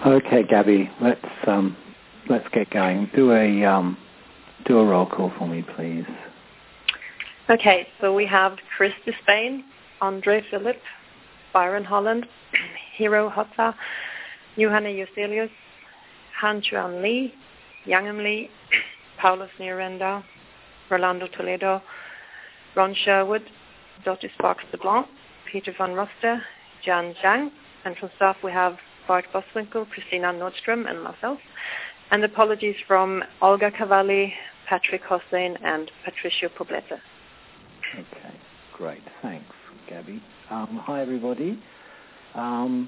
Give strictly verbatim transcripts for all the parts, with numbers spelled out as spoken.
Okay, Gabby, let's um, let's get going. Do a um, do a roll call for me, please. Okay, so we have Chris Despain, Andre Philip, Byron Holland, Hiro Hotta, Johanna Joselius, Han Chuan Lee, Youngam Lee, Paulus Nierenda, Rolando Toledo, Ron Sherwood, Dottie Sparks de Blanc, Peter van Roster, Jan Zhang, and from staff we have Bart Boswinkle, Christina Nordstrom, and myself. And apologies from Olga Cavalli, Patrick Hossein, and Patricio Poblete. Okay, great. Thanks, Gabby. Um, hi, everybody. Um,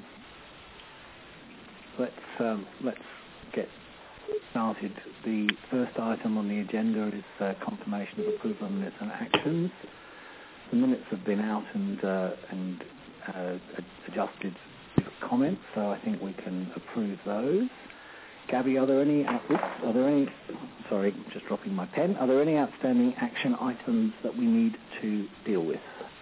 let's um, let's get started. The first item on the agenda is uh, confirmation of approval of minutes and actions. The minutes have been out and uh, and uh, adjusted with comments, so I think we can approve those. Gabby, are there any are there any sorry, just dropping my pen. Are there any outstanding action items that we need to deal with?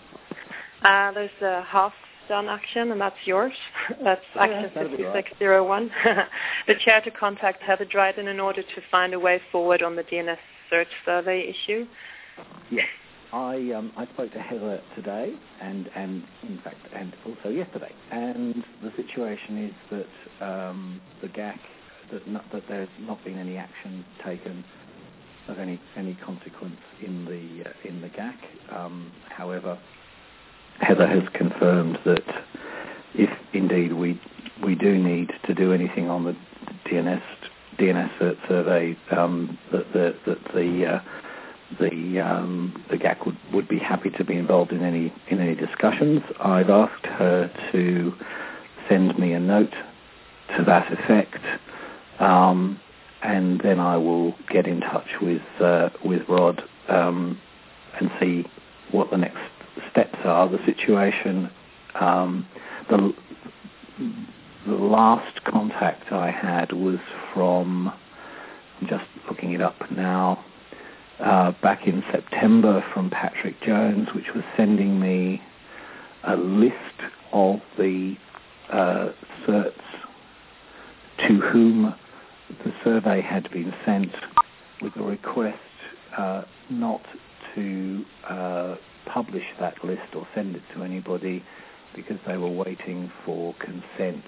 Uh, there's a half-done action, and that's yours. That's yeah, action fifty-six oh one. Right. The chair to contact Heather Dryden in order to find a way forward on the D N S search survey issue. Yes. I um, I spoke to Heather today, and, and in fact, and also yesterday. And the situation is that um, the G A C, that, not, that there's not been any action taken of any any consequence in the uh, in the G A C. Um, however, Heather has confirmed that if indeed we we do need to do anything on the D N S D N S survey, um, that the that the uh, the um, the G A C would, would be happy to be involved in any in any discussions. I've asked her to send me a note to that effect, um, and then I will get in touch with uh, with Rod um, and see what the next steps are. The situation, um, the the last contact I had was from, I'm just looking it up now. Uh, back in September from Patrick Jones, which was sending me a list of the uh, certs to whom the survey had been sent with a request uh, not to uh, publish that list or send it to anybody because they were waiting for consent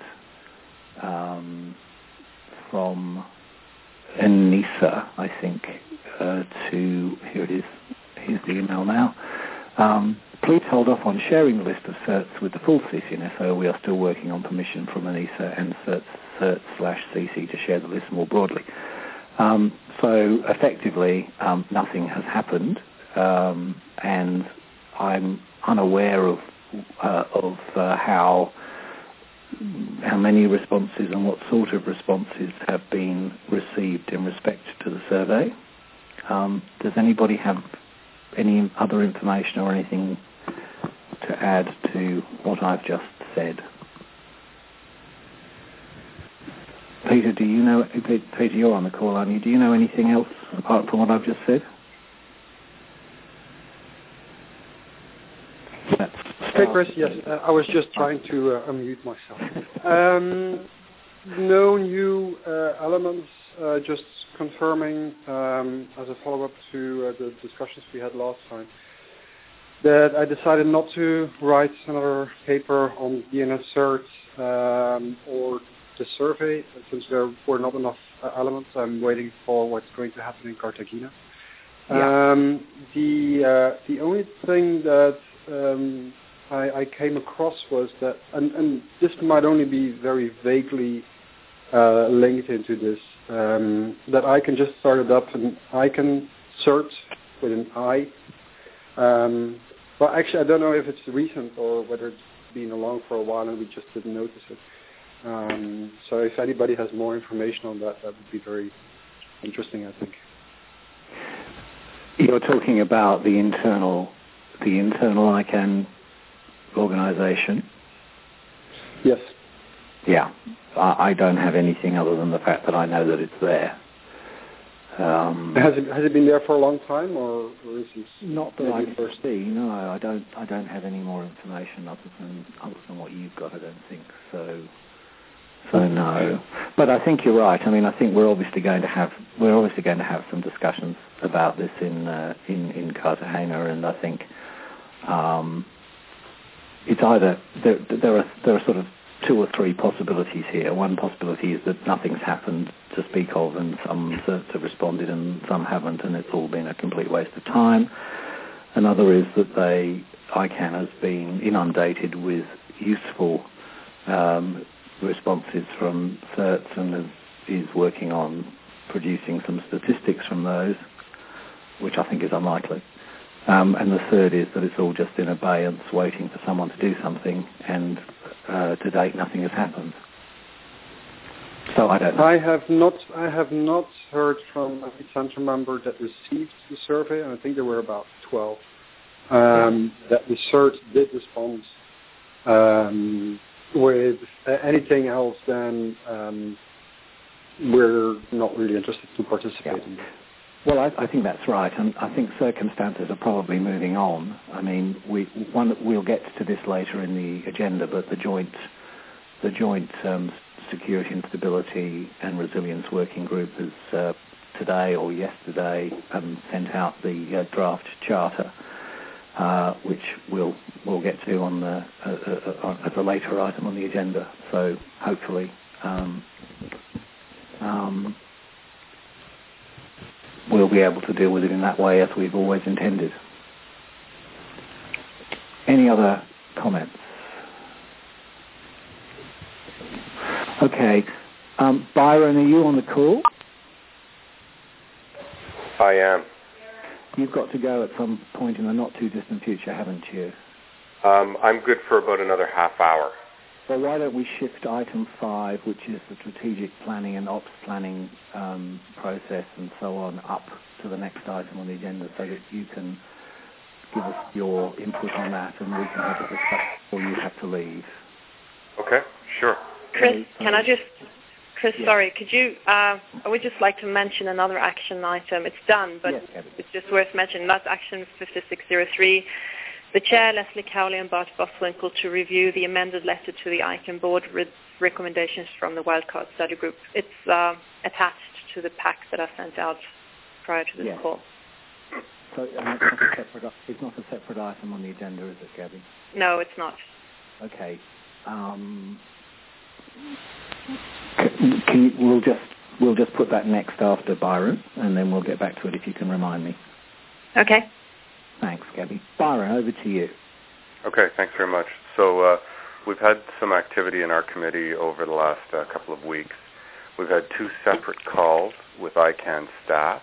um, from Anissa, I think, uh, to, here it is, here's the email now. Um, please hold off on sharing the list of certs with the full C C N S O. We are still working on permission from Anissa and certs, certs slash C C to share the list more broadly. Um, so effectively, um, nothing has happened, um, and I'm unaware of uh, of uh, how how many responses and what sort of responses have been received in respect to the survey. Um, does anybody have any other information or anything to add to what I've just said? Peter, do you know, Peter, you're on the call, aren't you? Do you know anything else apart from what I've just said? That's Hey, Chris, yes, uh, I was just trying to uh, unmute myself. Um, no new uh, elements, uh, just confirming um, as a follow-up to uh, the discussions we had last time that I decided not to write another paper on D N S certs um, or the survey, since there were not enough uh, elements. I'm waiting for what's going to happen in Cartagena. Yeah. Um, the uh, the only thing that um, I, I came across was that, and, and this might only be very vaguely uh, linked into this, um, that I can just start it up and I can search with an I. Um, well, actually, I don't know if it's recent or whether it's been along for a while and we just didn't notice it. Um, so if anybody has more information on that, that would be very interesting, I think. You're talking about the internal, the internal I CANN organization? Yes. Yeah. I, I don't have anything other than the fact that I know that it's there. Um, has it has it been there for a long time, or, or is it not that I can see? No, I don't. I don't have any more information other than other than what you've got. I don't think so. So no. But I think you're right. I mean, I think we're obviously going to have we're obviously going to have some discussions about this in uh, in in Cartagena, and I think um, it's either there, there are there are sort of two or three possibilities here. One possibility is that nothing's happened to speak of, and some have responded and some haven't, and it's all been a complete waste of time. Another is that they I CAN has been inundated with useful um, responses from certs and is, is working on producing some statistics from those, which I think is unlikely. Um, and the third is that it's all just in abeyance, waiting for someone to do something, and uh, to date nothing has happened. So I don't know. I have not. I have not heard from a central member that received the survey, and I think there were about twelve. Um, that the cert did respond um, with uh, anything else than um, we're not really interested to participate yeah. in. Well, I, I think that's right, and I think circumstances are probably moving on. I mean, we one we'll get to this later in the agenda, but the joint the joint um, security and stability and resilience working group has uh, today or yesterday um, sent out the uh, draft charter. Uh, which we'll we'll get to on the uh, uh, as a later item on the agenda. So hopefully um, um, we'll be able to deal with it in that way as we've always intended. Any other comments? Okay, um, Byron, are you on the call? I am. You've got to go at some point in the not-too-distant future, haven't you? Um, I'm good for about another half hour. Well, why don't we shift item five, which is the strategic planning and ops planning um, process and so on, up to the next item on the agenda so that you can give us your input on that and we can have a discussion before you have to leave. Okay, sure. Chris, so, can I just... Chris, yes. sorry, could you, uh, I would just like to mention another action item. It's done, but yes, it's just worth mentioning. That's action fifty-six oh three. The Chair, Leslie Cowley and Bart Boswinkle, to review the amended letter to the I CAN board with recommendations from the Wildcard Study Group. It's uh, attached to the pack that I sent out prior to this yes. call. So um, it's, not a separate, it's not a separate item on the agenda, is it, Gabby? No, it's not. Okay. Um, Can, can you, we'll just we'll just put that next after Byron, and then we'll get back to it if you can remind me. Okay. Thanks, Gabby. Byron, over to you. Okay, thanks very much. So uh, we've had some activity in our committee over the last uh, couple of weeks. We've had two separate calls with I CAN staff.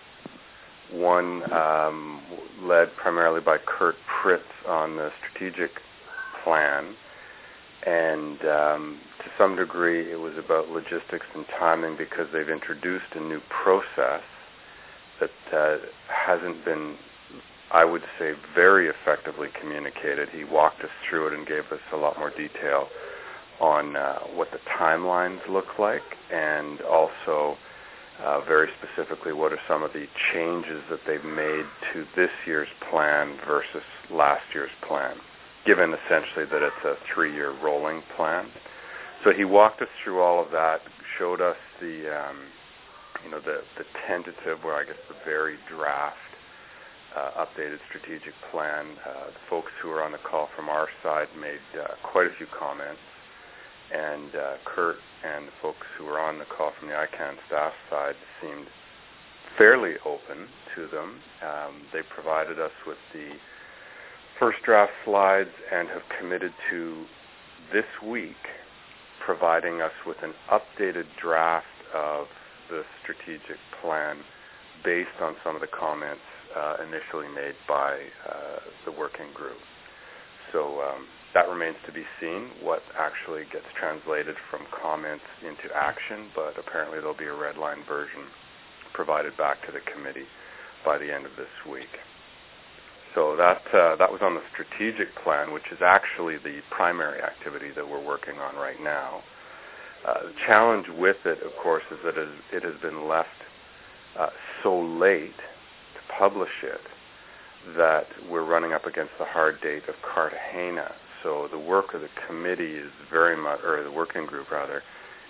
One um, led primarily by Kurt Pritz on the strategic plan. And um, to some degree, it was about logistics and timing because they've introduced a new process that uh, hasn't been, I would say, very effectively communicated. He walked us through it and gave us a lot more detail on uh, what the timelines look like, and also uh, very specifically what are some of the changes that they've made to this year's plan versus last year's plan, given essentially that it's a three-year rolling plan. So he walked us through all of that, showed us the, um, you know, the, the tentative, or I guess the very draft, uh, updated strategic plan. Uh, the folks who were on the call from our side made uh, quite a few comments, and uh, Kurt and the folks who were on the call from the I CAN staff side seemed fairly open to them. Um, they provided us with the first draft slides and have committed to this week providing us with an updated draft of the strategic plan based on some of the comments uh, initially made by uh, the working group. So um, that remains to be seen, what actually gets translated from comments into action, but apparently there'll be a red line version provided back to the committee by the end of this week. So that uh, that was on the strategic plan, which is actually the primary activity that we're working on right now. Uh, the challenge with it, of course, is that it has been left uh, so late to publish it that we're running up against the hard date of Cartagena. So the work of the committee is very much, or the working group rather,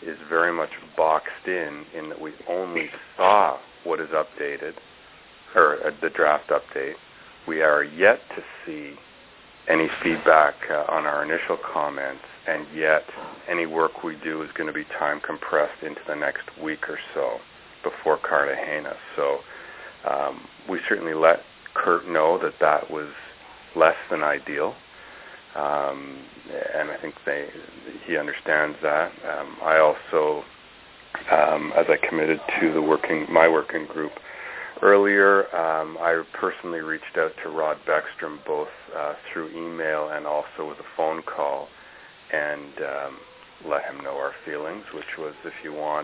is very much boxed in, in that we only saw what is updated, or uh, the draft update. We are yet to see any feedback uh, on our initial comments, and yet any work we do is going to be time compressed into the next week or so before Cartagena. So um, we certainly let Kurt know that that was less than ideal, um, and I think they, he understands that. Um, I also, um, as I committed to the working my working group earlier, um, I personally reached out to Rod Beckstrom both uh, through email and also with a phone call, and um, let him know our feelings, which was, if you want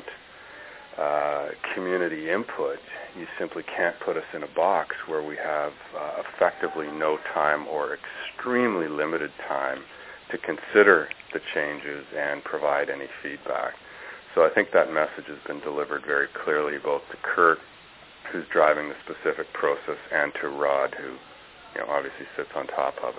uh, community input, you simply can't put us in a box where we have uh, effectively no time or extremely limited time to consider the changes and provide any feedback. So I think that message has been delivered very clearly, both to Kurt, who's driving the specific process, and to Rod, who, you know, obviously sits on top of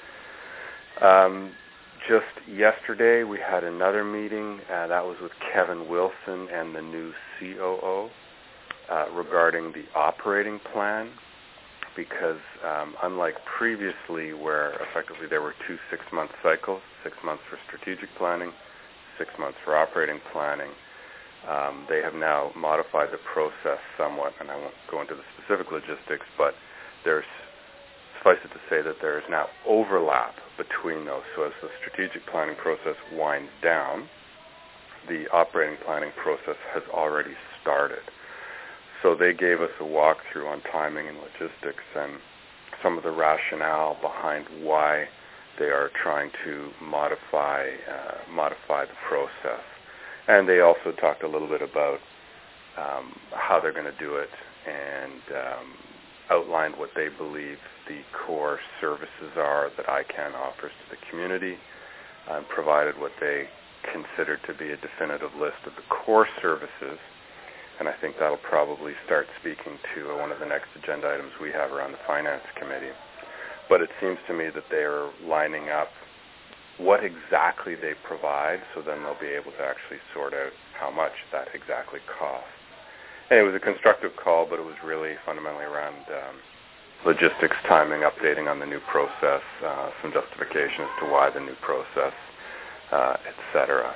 it. Um, just yesterday, we had another meeting. Uh, that was with Kevin Wilson and the new C O O uh, regarding the operating plan, because um, unlike previously, where effectively there were two six-month cycles, six months for strategic planning, six months for operating planning, Um, they have now modified the process somewhat, and I won't go into the specific logistics, but there's, suffice it to say that there is now overlap between those. So as the strategic planning process winds down, the operating planning process has already started. So they gave us a walkthrough on timing and logistics and some of the rationale behind why they are trying to modify uh, modify the process. And they also talked a little bit about um, how they're going to do it, and um, outlined what they believe the core services are that ICANN offers to the community, and provided what they consider to be a definitive list of the core services. And I think that'll probably start speaking to one of the next agenda items we have around the Finance Committee. But it seems to me that they are lining up what exactly they provide, so then they'll be able to actually sort out how much that exactly costs. And it was a constructive call, but it was really fundamentally around um, logistics, timing, updating on the new process, uh, some justification as to why the new process, uh, et cetera.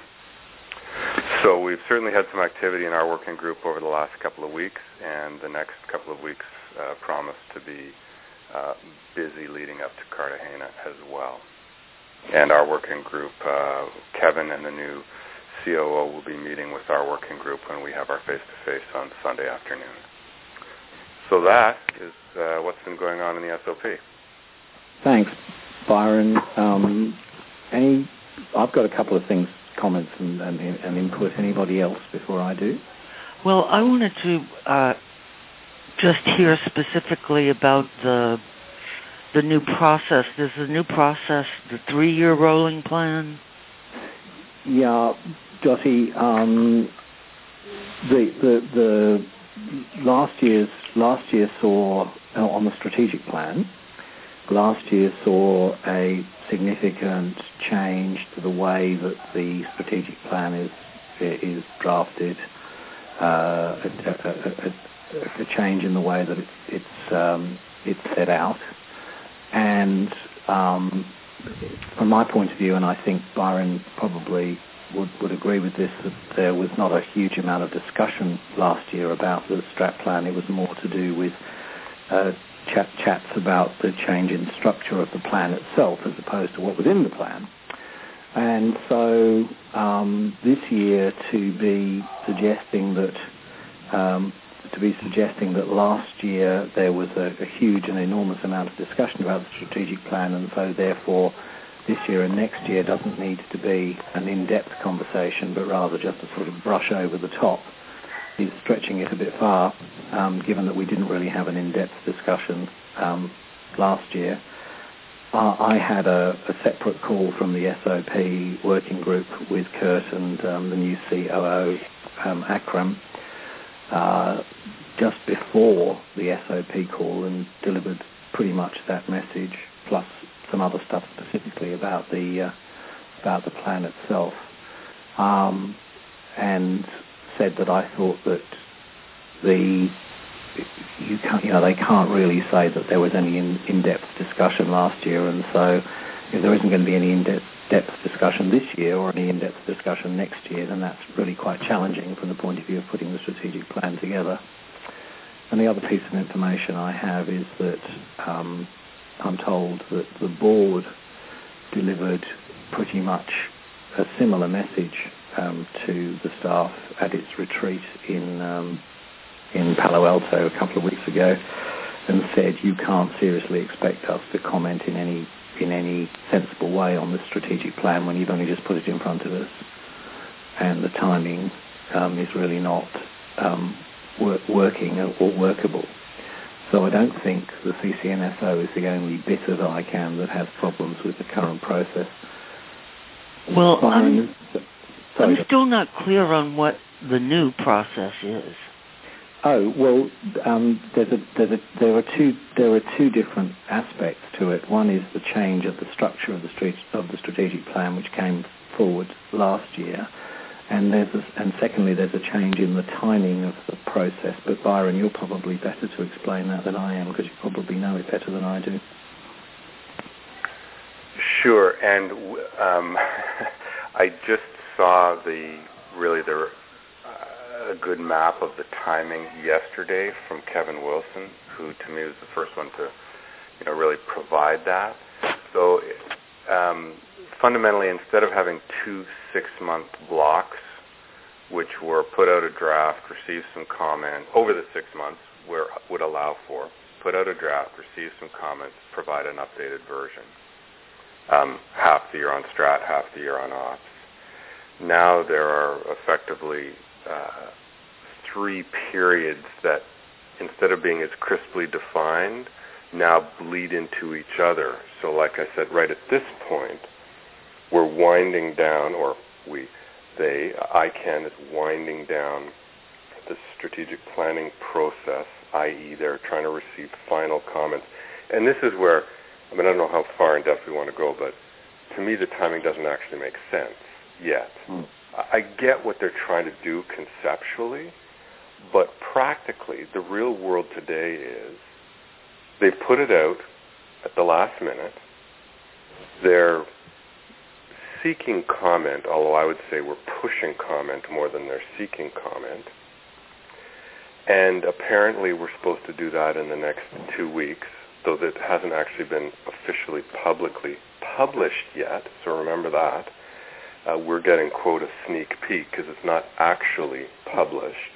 So we've certainly had some activity in our working group over the last couple of weeks, and the next couple of weeks uh, promise to be uh, busy leading up to Cartagena as well. And our working group, uh, Kevin and the new C O O will be meeting with our working group when we have our face-to-face on Sunday afternoon. So that is uh, what's been going on in the S O P. Thanks, Byron. Um, any, I've got a couple of things, comments and, and, and input. Anybody else before I do? Well, I wanted to uh, just hear specifically about the the new process. There's a new process, the three-year rolling plan. Yeah, Dottie. Um, the the the last year's last year saw uh, on the strategic plan. Last year saw a significant change to the way that the strategic plan is is drafted. Uh, a, a, a, a change in the way that it's it's um, it's set out. And um, from my point of view, and I think Byron probably would, would agree with this, that there was not a huge amount of discussion last year about the strat plan. It was more to do with uh, chat, chats about the change in structure of the plan itself as opposed to what was in the plan. And so um, this year to be suggesting that um, to be suggesting that last year there was a, a huge and enormous amount of discussion about the strategic plan, and so therefore this year and next year doesn't need to be an in-depth conversation, but rather just a sort of brush over the top, is stretching it a bit far, um, given that we didn't really have an in-depth discussion um, last year. Uh, I had a, a separate call from the S O P working group with Kurt and um, the new C O O, um, Akram, uh, just before the S O P call, and delivered pretty much that message, plus some other stuff specifically about the uh, about the plan itself. Um, and said that I thought that the you can't, you know, they can't really say that there was any in, in-depth discussion last year, and so if there isn't going to be any in-depth discussion this year or any in-depth discussion next year, then that's really quite challenging from the point of view of putting the strategic plan together. And the other piece of information I have is that um, I'm told that the board delivered pretty much a similar message um, to the staff at its retreat in um, in Palo Alto a couple of weeks ago, and said you can't seriously expect us to comment in any in any sensible way on the strategic plan when you've only just put it in front of us, and the timing um, is really not um, wor- working or workable. So I don't think the C C N S O is the only bit of I CANN that has problems with the current process. Well, I'm, I'm still not clear on what the new process is. Oh well, um, there's a, there's a, there are two there are two different aspects to it. One is the change of the structure of the street, of the strategic plan, which came forward last year, and there's a, and secondly there's a change in the timing of the process. But Byron, you're probably better to explain that than I am, because you probably know it better than I do. Sure, and um, I just saw the really the. a good map of the timing yesterday from Kevin Wilson, who to me was the first one to, you know, really provide that. So um, fundamentally, instead of having two six-month blocks, which were put out a draft, receive some comment over the six months, where would allow for put out a draft, receive some comments, provide an updated version. Um, half the year on Strat, half the year on Ops. Now there are effectively Uh, three periods that, instead of being as crisply defined, now bleed into each other. So like I said, right at this point, we're winding down, or we, they, I CANN is winding down the strategic planning process, that is they're trying to receive final comments. And this is where, I mean, I don't know how far in depth we want to go, but to me the timing doesn't actually make sense yet. Mm. I get what they're trying to do conceptually, but practically, the real world today is they've put it out at the last minute. They're seeking comment, although I would say we're pushing comment more than they're seeking comment. And apparently we're supposed to do that in the next two weeks, though that hasn't actually been officially publicly published yet, so remember that. Uh, we're getting, quote, a sneak peek because it's not actually published.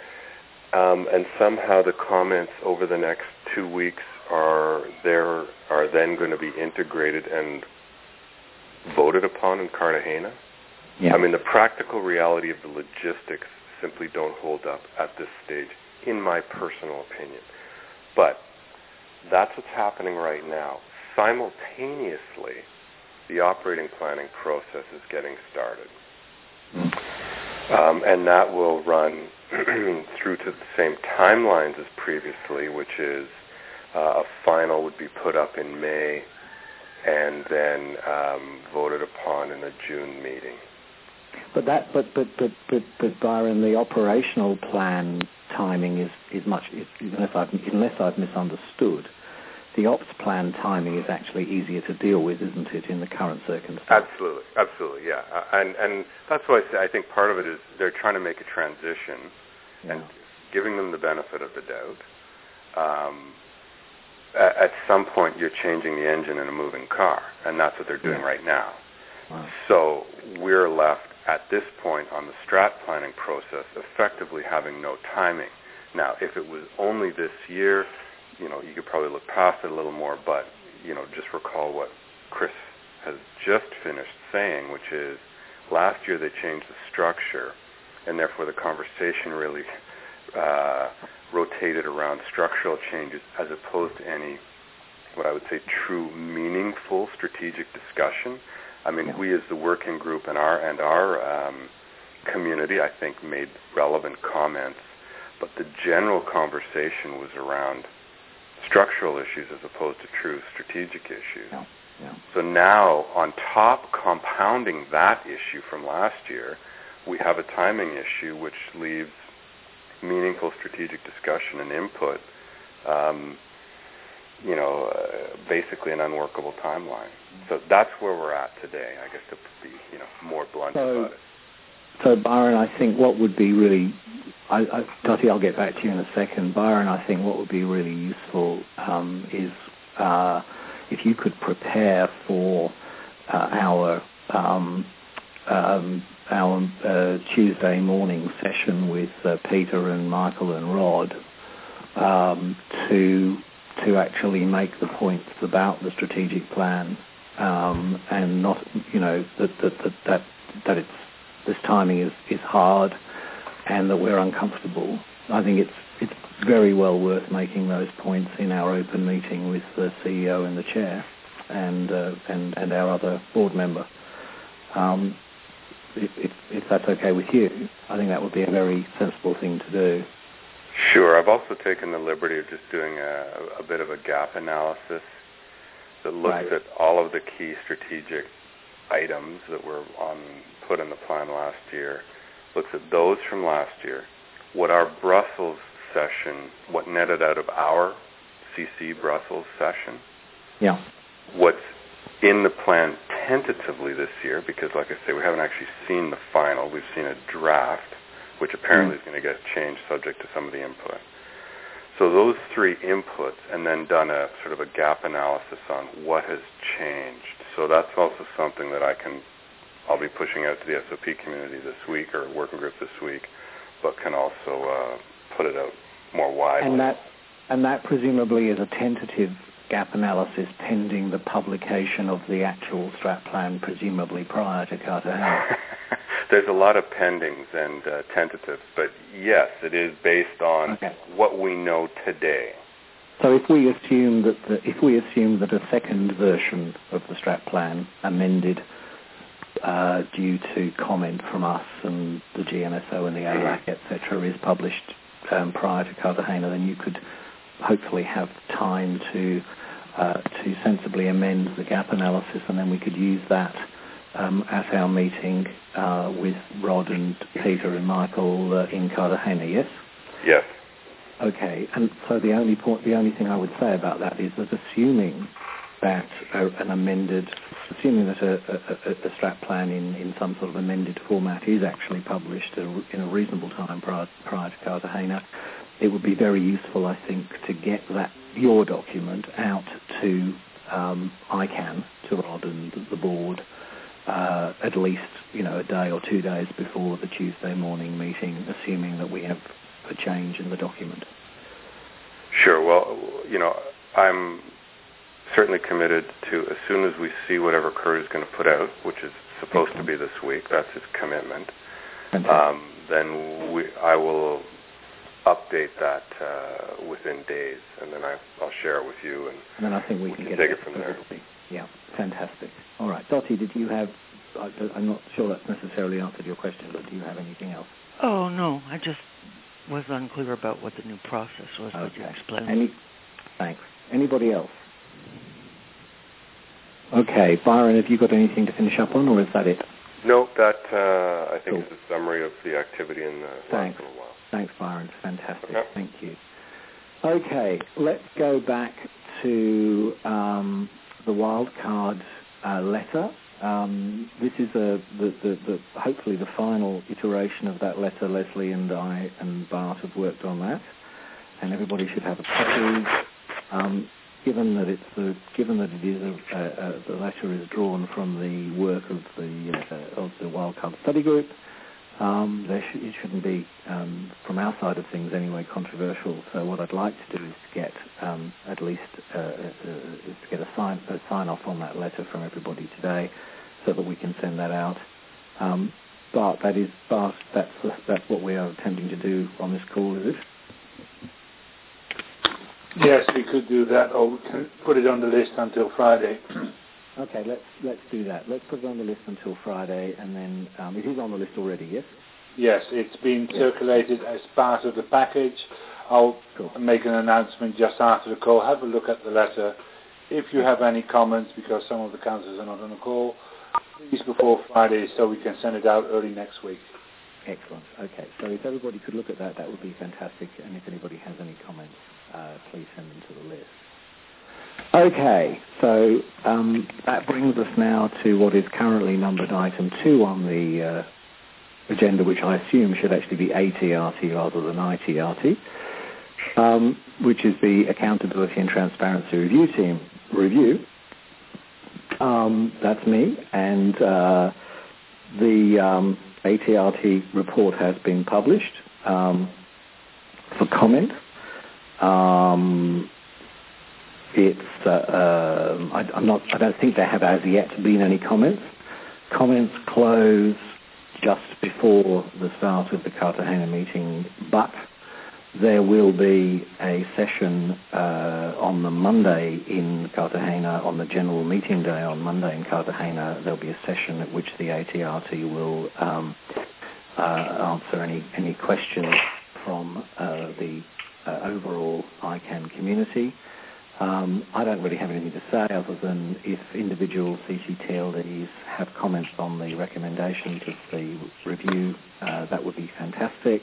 Um, and somehow the comments over the next two weeks are there are then going to be integrated and voted upon in Cartagena. Yeah. I mean, the practical reality of the logistics simply don't hold up at this stage, in my personal opinion. But that's what's happening right now. Simultaneously, the operating planning process is getting started. Mm. Um, and that will run through to the same timelines as previously, which is uh, a final would be put up in May and then um, voted upon in a June meeting. But that, but but but but, but Byron, the operational plan timing is, is much, is, unless I've unless I've misunderstood. The ops plan timing is actually easier to deal with, isn't it, in the current circumstances? Absolutely, absolutely, yeah. Uh, and and that's why I say I think part of it is they're trying to make a transition yeah. and giving them the benefit of the doubt. Um, at, at some point, you're changing the engine in a moving car, and that's what they're doing yeah. right now. Wow. So we're left at this point on the strat planning process effectively having no timing. Now, if it was only this year, you know, you could probably look past it a little more, but, you know, just recall what Chris has just finished saying, which is last year they changed the structure, and therefore the conversation really uh, rotated around structural changes as opposed to any, what I would say, true meaningful strategic discussion. I mean, yeah. we as the working group and our, and our um, community, I think, made relevant comments, but the general conversation was around structural issues as opposed to true strategic issues. Yeah. Yeah. So now, on top, compounding that issue from last year, we have a timing issue which leaves meaningful strategic discussion and input, um, you know, uh, basically an unworkable timeline. So that's where we're at today, I guess, to be, you know, more blunt so, about it. So, Byron, I think what would be really, I, I, Dottie, I'll get back to you in a second. Byron, I think what would be really useful um, is uh, if you could prepare for uh, our um, um, our uh, Tuesday morning session with uh, Peter and Michael and Rod um, to to actually make the points about the strategic plan um, and not, you know, that that that that, that it's this timing is, is hard and that we're uncomfortable. I think it's it's very well worth making those points in our open meeting with the C E O and the chair and uh, and, and our other board member. Um, if, if, if that's okay with you, I think that would be a very sensible thing to do. Sure. I've also taken the liberty of just doing a, a bit of a gap analysis that looks right. at all of the key strategic items that were on put in the plan last year, looks at those from last year, what our Brussels session, what netted out of our C C Brussels session, yeah, what's in the plan tentatively this year, because like I say, we haven't actually seen the final, we've seen a draft, which apparently mm. is going to get changed subject to some of the input. So those three inputs, and then done a sort of a gap analysis on what has changed. So that's also something that I can, I'll be pushing out to the S O P community this week, or working group this week, but can also uh, put it out more widely. And that, and that presumably is a tentative gap analysis pending the publication of the actual strat plan, presumably prior to Cartagena. There's a lot of pendings and uh, tentatives, but yes, it is based on okay. what we know today. So if we assume that the, if we assume that a second version of the strat plan, amended uh, due to comment from us and the G N S O and the A L A C, et cetera, is published um, prior to Cartagena, then you could hopefully have time to uh, to sensibly amend the gap analysis, and then we could use that um, at our meeting uh, with Rod and Peter and Michael uh, in Cartagena. Yes. Yes. Okay, and so the only point, the only thing I would say about that is that assuming that a, an amended, assuming that a, a, a strat plan in, in some sort of amended format is actually published in a reasonable time prior, prior to Cartagena, it would be very useful, I think, to get that your document out to um, I CAN, to Rod and the board, uh, at least you know a day or two days before the Tuesday morning meeting, assuming that we have a change in the document. Sure. Well, you know, I'm certainly committed to, as soon as we see whatever Kurt is going to put out, which is supposed Excellent. to be this week, that's his commitment, um, then we, I will update that uh, within days, and then I, I'll share it with you, and, and then I think we, we can, can get take it from there. Yeah, fantastic. All right. Dottie, did you have, I'm not sure that's necessarily answered your question, but do you have anything else? Oh, no, I just was unclear about what the new process was. Okay. Could you explain? Any, thanks. Anybody else? Okay, Byron, have you got anything to finish up on, or is that it? No, that uh, I think cool. is a summary of the activity in the Thanks. last little while. Thanks, Byron. Fantastic. Okay. Thank you. Okay, let's go back to um, the wildcard uh, letter. Um, this is a, the, the, the, hopefully the final iteration of that letter. Leslie and I and Bart have worked on that, and everybody should have a copy. Um, given that it's the, given that it is a, a, a, the letter is drawn from the work of the uh, of the wildcard study group, um, there sh- it shouldn't be, um, from our side of things anyway, controversial. So what I'd like to do is to get um, at least uh, uh, is to get a sign a sign off on that letter from everybody today, so that we can send that out. Um, Bart, that is Bart. That's that's what we are attempting to do on this call, is it? Yes, we could do that, or we can put it on the list until Friday. Okay, let's let's do that. Let's put it on the list until Friday, and then um, it is on the list already, yes? Yes, it's been circulated as part of the package. I'll cool. make an announcement just after the call. Have a look at the letter. If you have any comments, because some of the councillors are not on the call, please before Friday, so we can send it out early next week. Excellent. Okay, so if everybody could look at that, that would be fantastic. And if anybody has any comments, uh, please send them to the list. Okay, so um, that brings us now to what is currently numbered item two on the uh, agenda, which I assume should actually be A T R T rather than I T R T, um, which is the Accountability and Transparency Review Team review. Um, that's me, and uh, the um, A T R T report has been published um, for comment. Um, it's uh, uh, I, I'm not. I don't think there have as yet been any comments. Comments close just before the start of the Cartagena meeting, but there will be a session uh, on the Monday in Cartagena, on the general meeting day on Monday in Cartagena. There'll be a session at which the A T R T will um, uh, answer any, any questions from uh, the uh, overall I CAN community. Um, I don't really have anything to say other than if individual C C T L Ds have comments on the recommendations of the review, uh, that would be fantastic.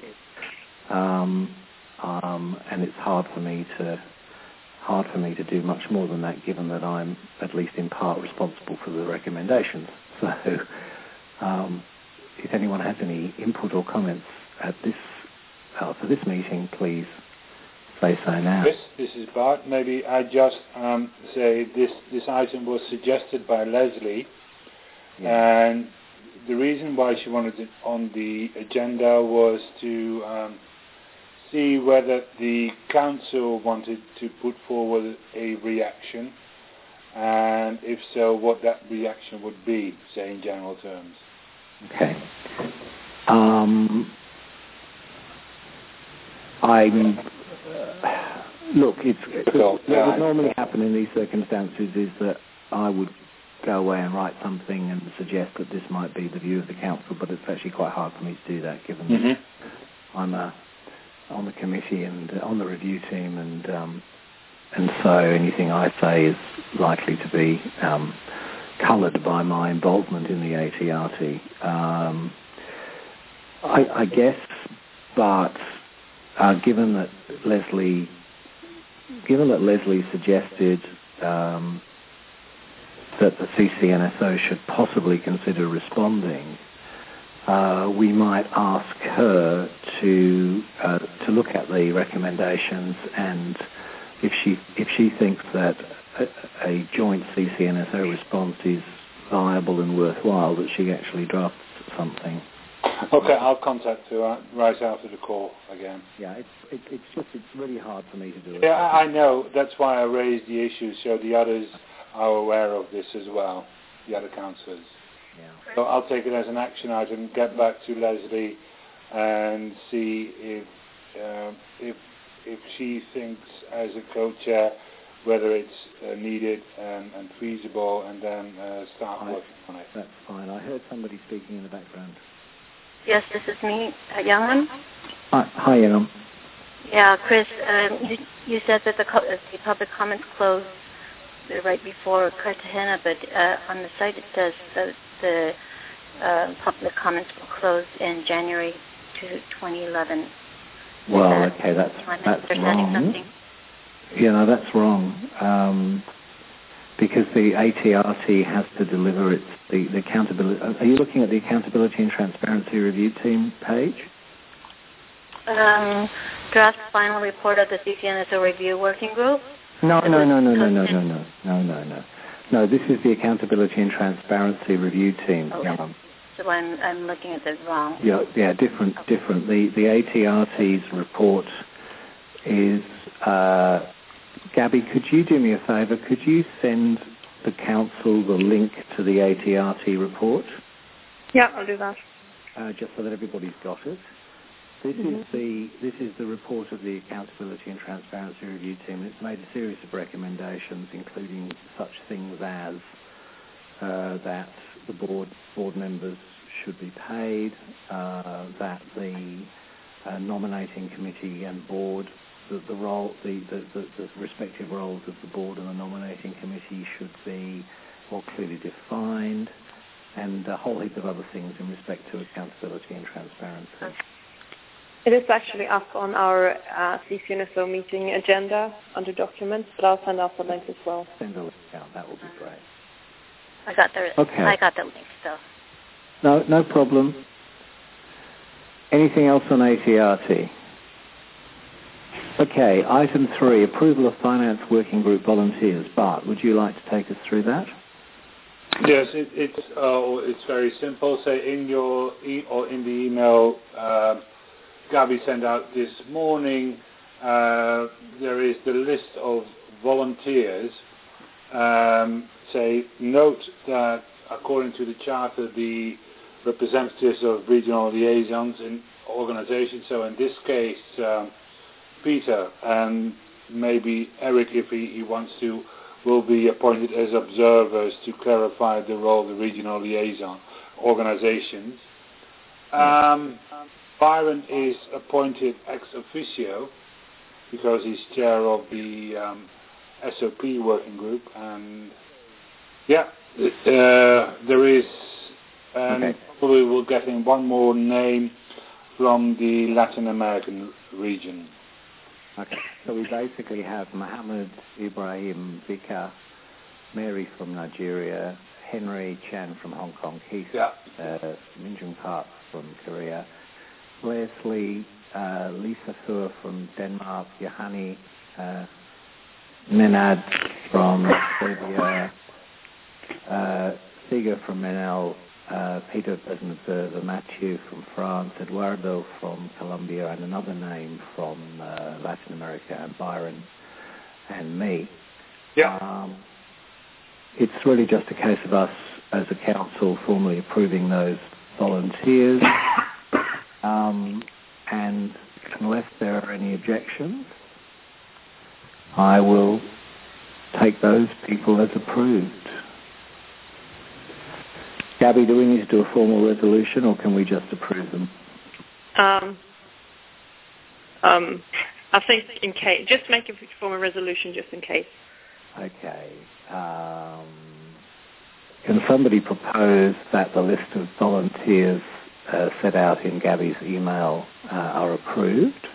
Um, Um, and it's hard for me to hard for me to do much more than that, given that I'm at least in part responsible for the recommendations. So, um, if anyone has any input or comments at this uh, for this meeting, please say so now. Yes, this is Bart. Maybe I just um, say this this item was suggested by Leslie, yeah. And the reason why she wanted it on the agenda was to um, see whether the council wanted to put forward a reaction, and if so, what that reaction would be, say in general terms. Okay. Um, I uh, look. It's, it's what would normally happen in these circumstances is that I would go away and write something and suggest that this might be the view of the council, but it's actually quite hard for me to do that, given mm-hmm. that I'm a on the committee and uh, on the review team, and um, and so anything I say is likely to be um, coloured by my involvement in the A T R T. Um, I, I guess, but uh, given that Leslie, given that Leslie suggested um, that the C C N S O should possibly consider responding, Uh, we might ask her to uh, to look at the recommendations, and if she if she thinks that a, a joint C C N S O response is viable and worthwhile, that she actually drafts something. Okay, I'll contact her right after the call again. Yeah, it's it, it's just it's really hard for me to do it. Yeah, I know. That's why I raised the issue, so the others are aware of this as well, the other councillors. Yeah. So I'll take it as an action item, get back to Leslie and see if uh, if if she thinks as a co-chair whether it's uh, needed and, and feasible, and then uh, start I, working on it. That's fine. I heard somebody speaking in the background. Yes, this is me, uh, Youngman. Hi, hi Youngman. Yeah, Chris, um, you, you said that the, co- the public comments closed right before Cartagena, but uh, on the site it says that the uh, public comments will close in January twenty eleven. Well, that, okay, that's that's wrong. Something? Yeah, no, that's wrong. Um, because the A T R T has to deliver its the, the accountability. Are you looking at the Accountability and Transparency Review Team page? Um, draft final report of the C C N S O Review Working Group. No, no, no, no, no, no, no, no, no, no, no. No, this is the Accountability and Transparency Review Team. Okay. Yeah. So I'm I'm looking at this wrong. Yeah, yeah, different, okay. different. The the A T R T's report is. Uh, Gabby, could you do me a favour? Could you send the council the link to the A T R T report? Yeah, I'll do that. Uh, just so that everybody's got it. This mm-hmm. is the this is the report of the Accountability and Transparency Review Team. It's made a series of recommendations, including such things as uh, that the board board members should be paid, uh, that the uh, nominating committee and board, the, the role, the, the, the, the respective roles of the board and the nominating committee should be more clearly defined. and a whole heap of other things in respect to accountability and transparency. It is actually up on our uh, C C N S O meeting agenda under documents, but I'll send out the link as well. Send the link out. That will be great. I got the okay. I got the link, so. No, no problem. Anything else on A T R T? Okay, item three, approval of finance working group volunteers. Bart, would you like to take us through that? Yes, it, it's uh, it's very simple. Say in your e- or in the email uh, Gabby sent out this morning, uh, there is the list of volunteers. Um, say note that according to the charter, the representatives of regional liaisons in organizations. So in this case, um, Peter and maybe Eric, if he, he wants to, will be appointed as observers to clarify the role of the regional liaison organizations. Um, Byron is appointed ex officio because he's chair of the um, S O P working group, and yeah, uh, there is, and okay. probably we'll get in one more name from the Latin American region. Okay, so we basically have Mohammed Ibrahim Vika, Mary from Nigeria, Henry Chan from Hong Kong, Keith yeah. uh, Minjung Park from Korea, Leslie, uh, Lisa Thur from Denmark, Johanni uh, Nenad from Serbia, uh, Siga from Menel, uh, Peter as an observer, Matthew from France, Eduardo from Colombia, and another name from uh, Latin America, and Byron and me. Yeah. Um, it's really just a case of us as a council formally approving those volunteers. Um, and unless there are any objections, I will take those people as approved. Gabby, do we need to do a formal resolution, or can we just approve them? Um, um, I think in case, just make a formal resolution just in case. Okay. Um, can somebody propose that the list of volunteers uh, set out in Gabby's email uh, are approved?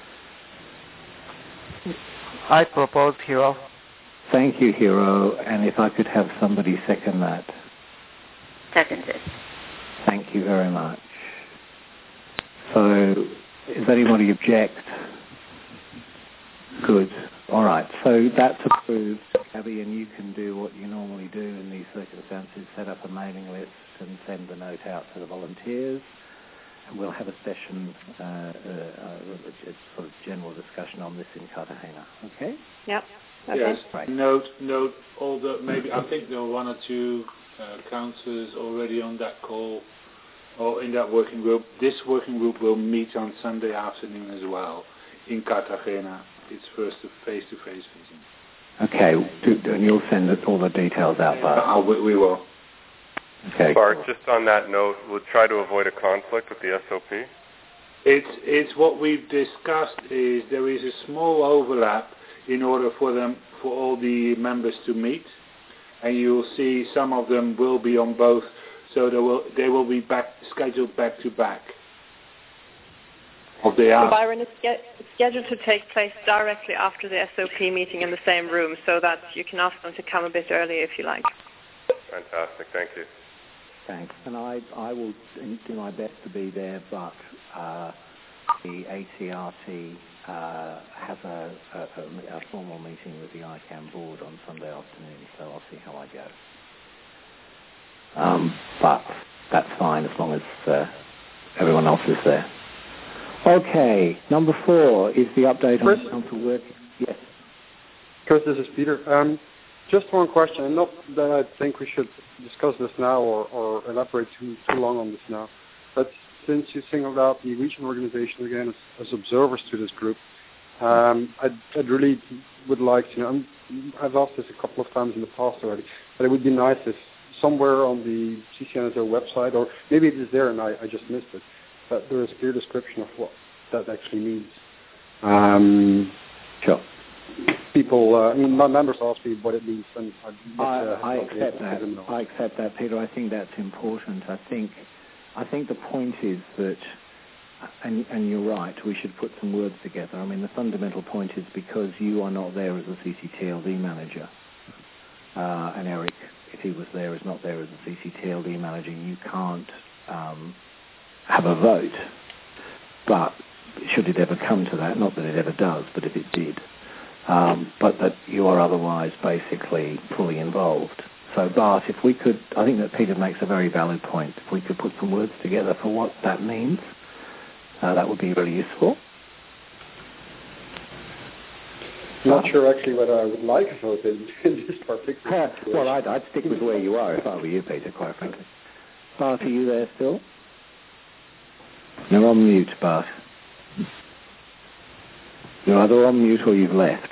I propose, Hero. Thank you, Hero. And if I could have somebody second that. Seconded. Thank you very much. So, does anybody object? Good. All right. So that's approved, Gabby, and you can do what you normally do in these circumstances, set up a mailing list and send the note out to the volunteers. And we'll have a session, uh, uh, uh, sort of general discussion on this in Cartagena. Okay? Yep. Okay. Yes. Right. Note, note all the maybe. I think there were one or two uh, councillors already on that call or in that working group. This working group will meet on Sunday afternoon as well in Cartagena. It's first a face-to-face meeting. Okay. Do, and you'll send it, all the details out, Bart. Uh, we, we will. Okay. Bart, just on that note, we'll try to avoid a conflict with the S O P. It's it's what we've discussed is there is a small overlap in order for them for all the members to meet, and you'll see some of them will be on both, so they will they will be back scheduled back to back. Of the So Byron, it's ske- scheduled to take place directly after the S O P meeting in the same room, so that you can ask them to come a bit earlier if you like. Fantastic, thank you. Thanks. And I, I will do my best to be there, but uh, the A T R T uh, has a, a, a formal meeting with the I CANN board on Sunday afternoon, so I'll see how I go. Um, but that's fine as long as uh, everyone else is there. Okay, number four is the update Chris? on council work. Yes. Chris, this is Peter. Um, just one question, and not that I think we should discuss this now or, or elaborate too, too long on this now, but since you singled out the regional organization again as, as observers to this group, um, I'd, I'd really would like to know, I'm, I've asked this a couple of times in the past already, but it would be nice if somewhere on the C C N S O website, or maybe it is there and I, I just missed it, that there is a clear description of what that actually means. Um, Sure. people, uh, I mean, my members ask me what it means, and I, I, uh, I accept that. know. I accept that, Peter. I think that's important. I think, I think the point is that, and, and you're right, we should put some words together. I mean, the fundamental point is because you are not there as a C C T L D manager, uh, and Eric, if he was there, is not there as a C C T L D manager, you can't um, have a vote. But should it ever come to that, not that it ever does, but if it did, um, but that you are otherwise basically fully involved. So, Bart, if we could, I think that Peter makes a very valid point. If we could put some words together for what that means, uh, that would be really useful. Not sure actually whether I would like a vote in, in this particular situation. Well, I'd, I'd stick with where you are if I were you, Peter, quite frankly. Bart, are you there still? You're on mute, Bart. You're either on mute or you've left.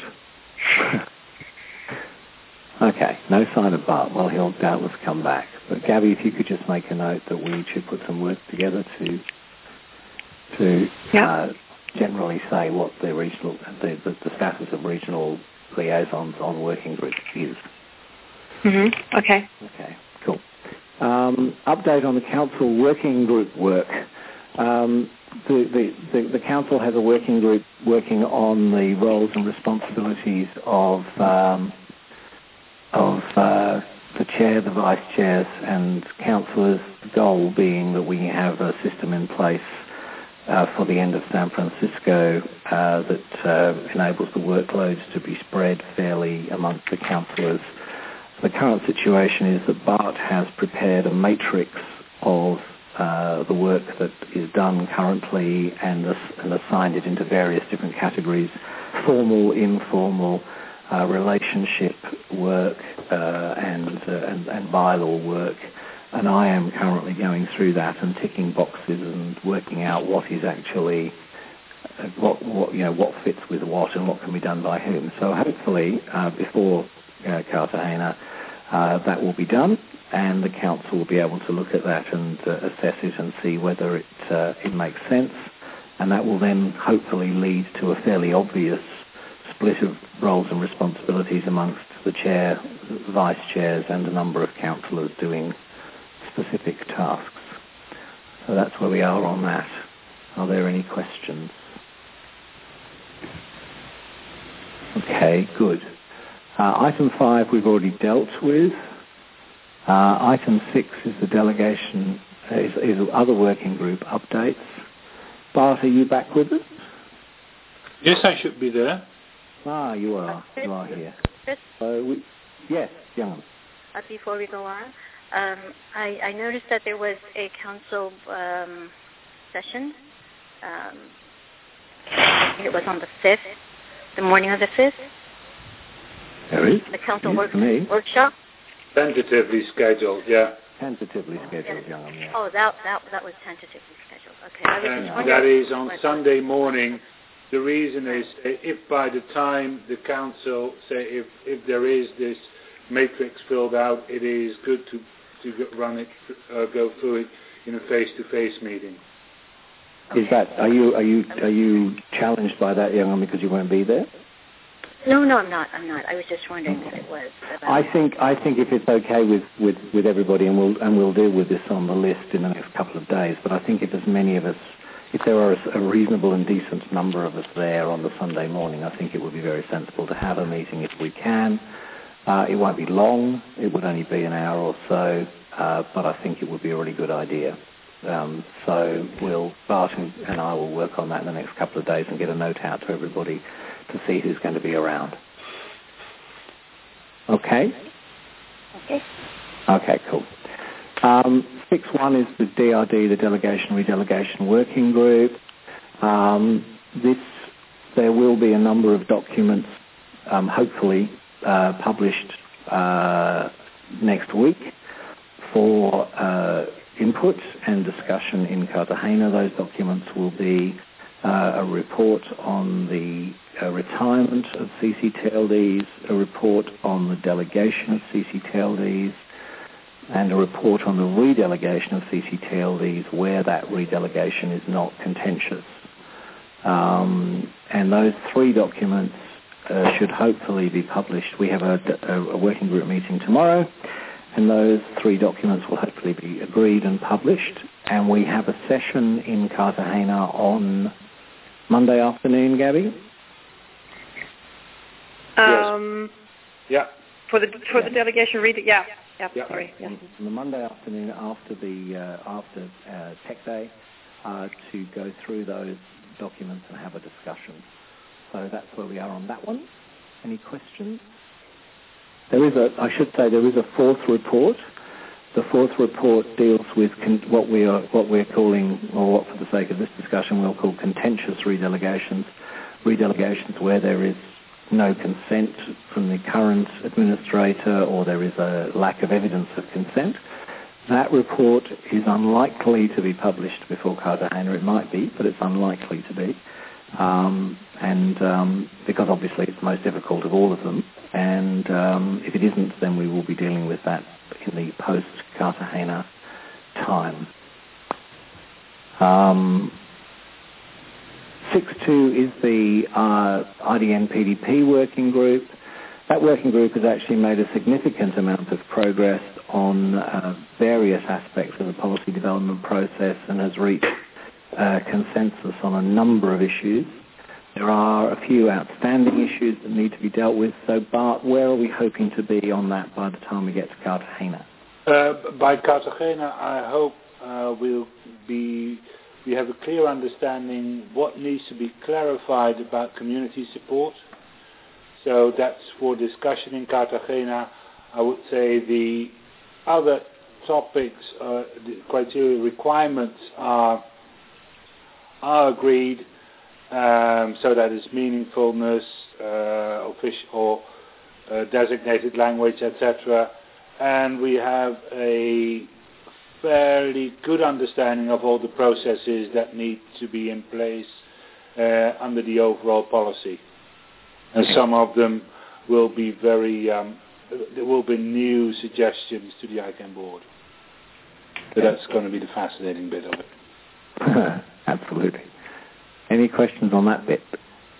Okay, no sign of Bart. Well, he'll doubtless come back. But Gabby, if you could just make a note that we should put some words together to to yeah. uh, generally say what the regional the, the, the status of regional liaisons on working groups is. Mm-hmm. Okay. Okay, cool. Um, update on the council working group work. Um, the, the, the, the council has a working group working on the roles and responsibilities of um, of uh, the chair, the vice chairs, and councillors. The goal being that we have a system in place uh, for the end of San Francisco uh, that uh, enables the workloads to be spread fairly amongst the councillors. The current situation is that Bart has prepared a matrix of uh, the work that is done currently and, as- and assigned it into various different categories: formal, informal, uh, relationship work, uh, and, uh, and and bylaw work. And I am currently going through that and ticking boxes and working out what is actually uh, what, what you know what fits with what and what can be done by whom. So hopefully uh, before uh, Cartagena, uh, that will be done, and the council will be able to look at that and uh, assess it and see whether it uh, it makes sense, and that will then hopefully lead to a fairly obvious split of roles and responsibilities amongst the chair, vice chairs, and a number of councillors doing specific tasks. So that's where we are on that. Are there any questions? Okay, good. Uh, item five we've already dealt with. Uh, item six is the delegation, uh, is, is other working group updates. Bart, are you back with us? Yes, I should be there. Ah, you are. You are here. Chris, So we, yes, Jan. uh, before we go on, um, I, I noticed that there was a council um, session. Um, I think it was on the fifth, the morning of the fifth. There is. The council Yes, work, for me. workshop. Tentatively scheduled, yeah. Tentatively scheduled, Jan. Yeah. Oh, that that that was tentatively scheduled. Okay. I was just And wondering that is on what- Sunday morning. The reason is uh, if by the time the council, say if, if there is this matrix filled out, it is good to, to go- run it, uh, go through it in a face-to-face meeting. Is that, are you are you are you challenged by that, Jan, because you won't be there? No, no, I'm not. I'm not. I was just wondering if it was. About I think I think if it's okay with, with, with everybody, and we'll and we'll deal with this on the list in the next couple of days. But I think if as many of us, if there are a, a reasonable and decent number of us there on the Sunday morning, I think it would be very sensible to have a meeting if we can. Uh, it won't be long. It would only be an hour or so, uh, but I think it would be a really good idea. Um, so we'll Bart and, and I will work on that in the next couple of days and get a note out to everybody to see who's going to be around. Okay? Okay. Okay, cool. Um, six one is the D R D, the Delegation Redelegation Working Group. Um, this, there will be a number of documents, um, hopefully uh, published uh, next week for uh, input and discussion in Cartagena. Those documents will be uh, a report on the uh, retirement of C C T L Ds, a report on the delegation of C C T L Ds, and a report on the redelegation of C C T L Ds where that redelegation is not contentious. Um, and those three documents uh, should hopefully be published. We have a, a, a working group meeting tomorrow, and those three documents will hopefully be agreed and published. And we have a session in Cartagena on Monday afternoon, Gabby? Um, yes. Yeah. For the for yeah. the delegation reading, yeah. Yeah, yeah. sorry. Yeah. On the Monday afternoon after the uh, after uh, Tech Day, uh, to go through those documents and have a discussion. So that's where we are on that one. Any questions? There is a, I should say, there is a fourth report. The fourth report deals with con- what we are what we're calling, or what for the sake of this discussion we'll call contentious redelegations, redelegations where there is no consent from the current administrator or there is a lack of evidence of consent. That report is unlikely to be published before Cartagena. It might be, but it's unlikely to be. Um, and um, because obviously it's the most difficult of all of them. And um, if it isn't, then we will be dealing with that in the post-Cartagena time. Um, six two is the uh, I D N P D P working group. That working group has actually made a significant amount of progress on uh, various aspects of the policy development process and has reached uh, consensus on a number of issues. There are a few outstanding issues that need to be dealt with. So, Bart, where are we hoping to be on that by the time we get to Cartagena? Uh, by Cartagena, I hope uh, we'll be we have a clear understanding what needs to be clarified about community support. So that's for discussion in Cartagena. I would say the other topics, uh, the criteria requirements are are agreed. Um, so that is meaningfulness, uh, official or uh, designated language, et cetera. And we have a fairly good understanding of all the processes that need to be in place uh, under the overall policy. And some of them will be very, um, there will be new suggestions to the I C A N board. So that's going to be the fascinating bit of it. Absolutely. Any questions on that bit?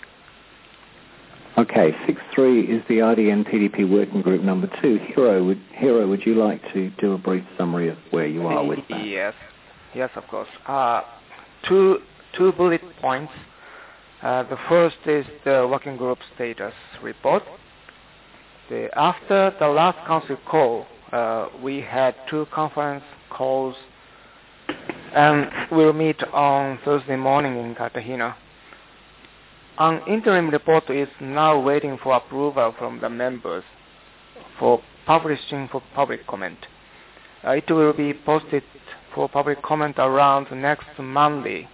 Okay, six three is the I D N P D P working group number two. Hiro, would, Hiro, would you like to do a brief summary of where you are with that? Yes, yes, of course. Uh, two, two bullet points. Uh, the first is the working group status report. The, after the last council call, uh, we had two conference calls, and we'll meet on Thursday morning in Cartagena. An interim report is now waiting for approval from the members for publishing for public comment. Uh, it will be posted for public comment around next Monday.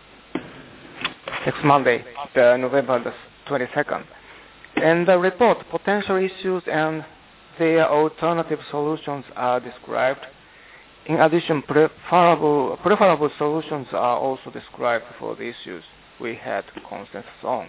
Next Monday, the November the twenty-second. And the report, potential issues and their alternative solutions are described. In addition, preferable, preferable solutions are also described for the issues we had consensus on.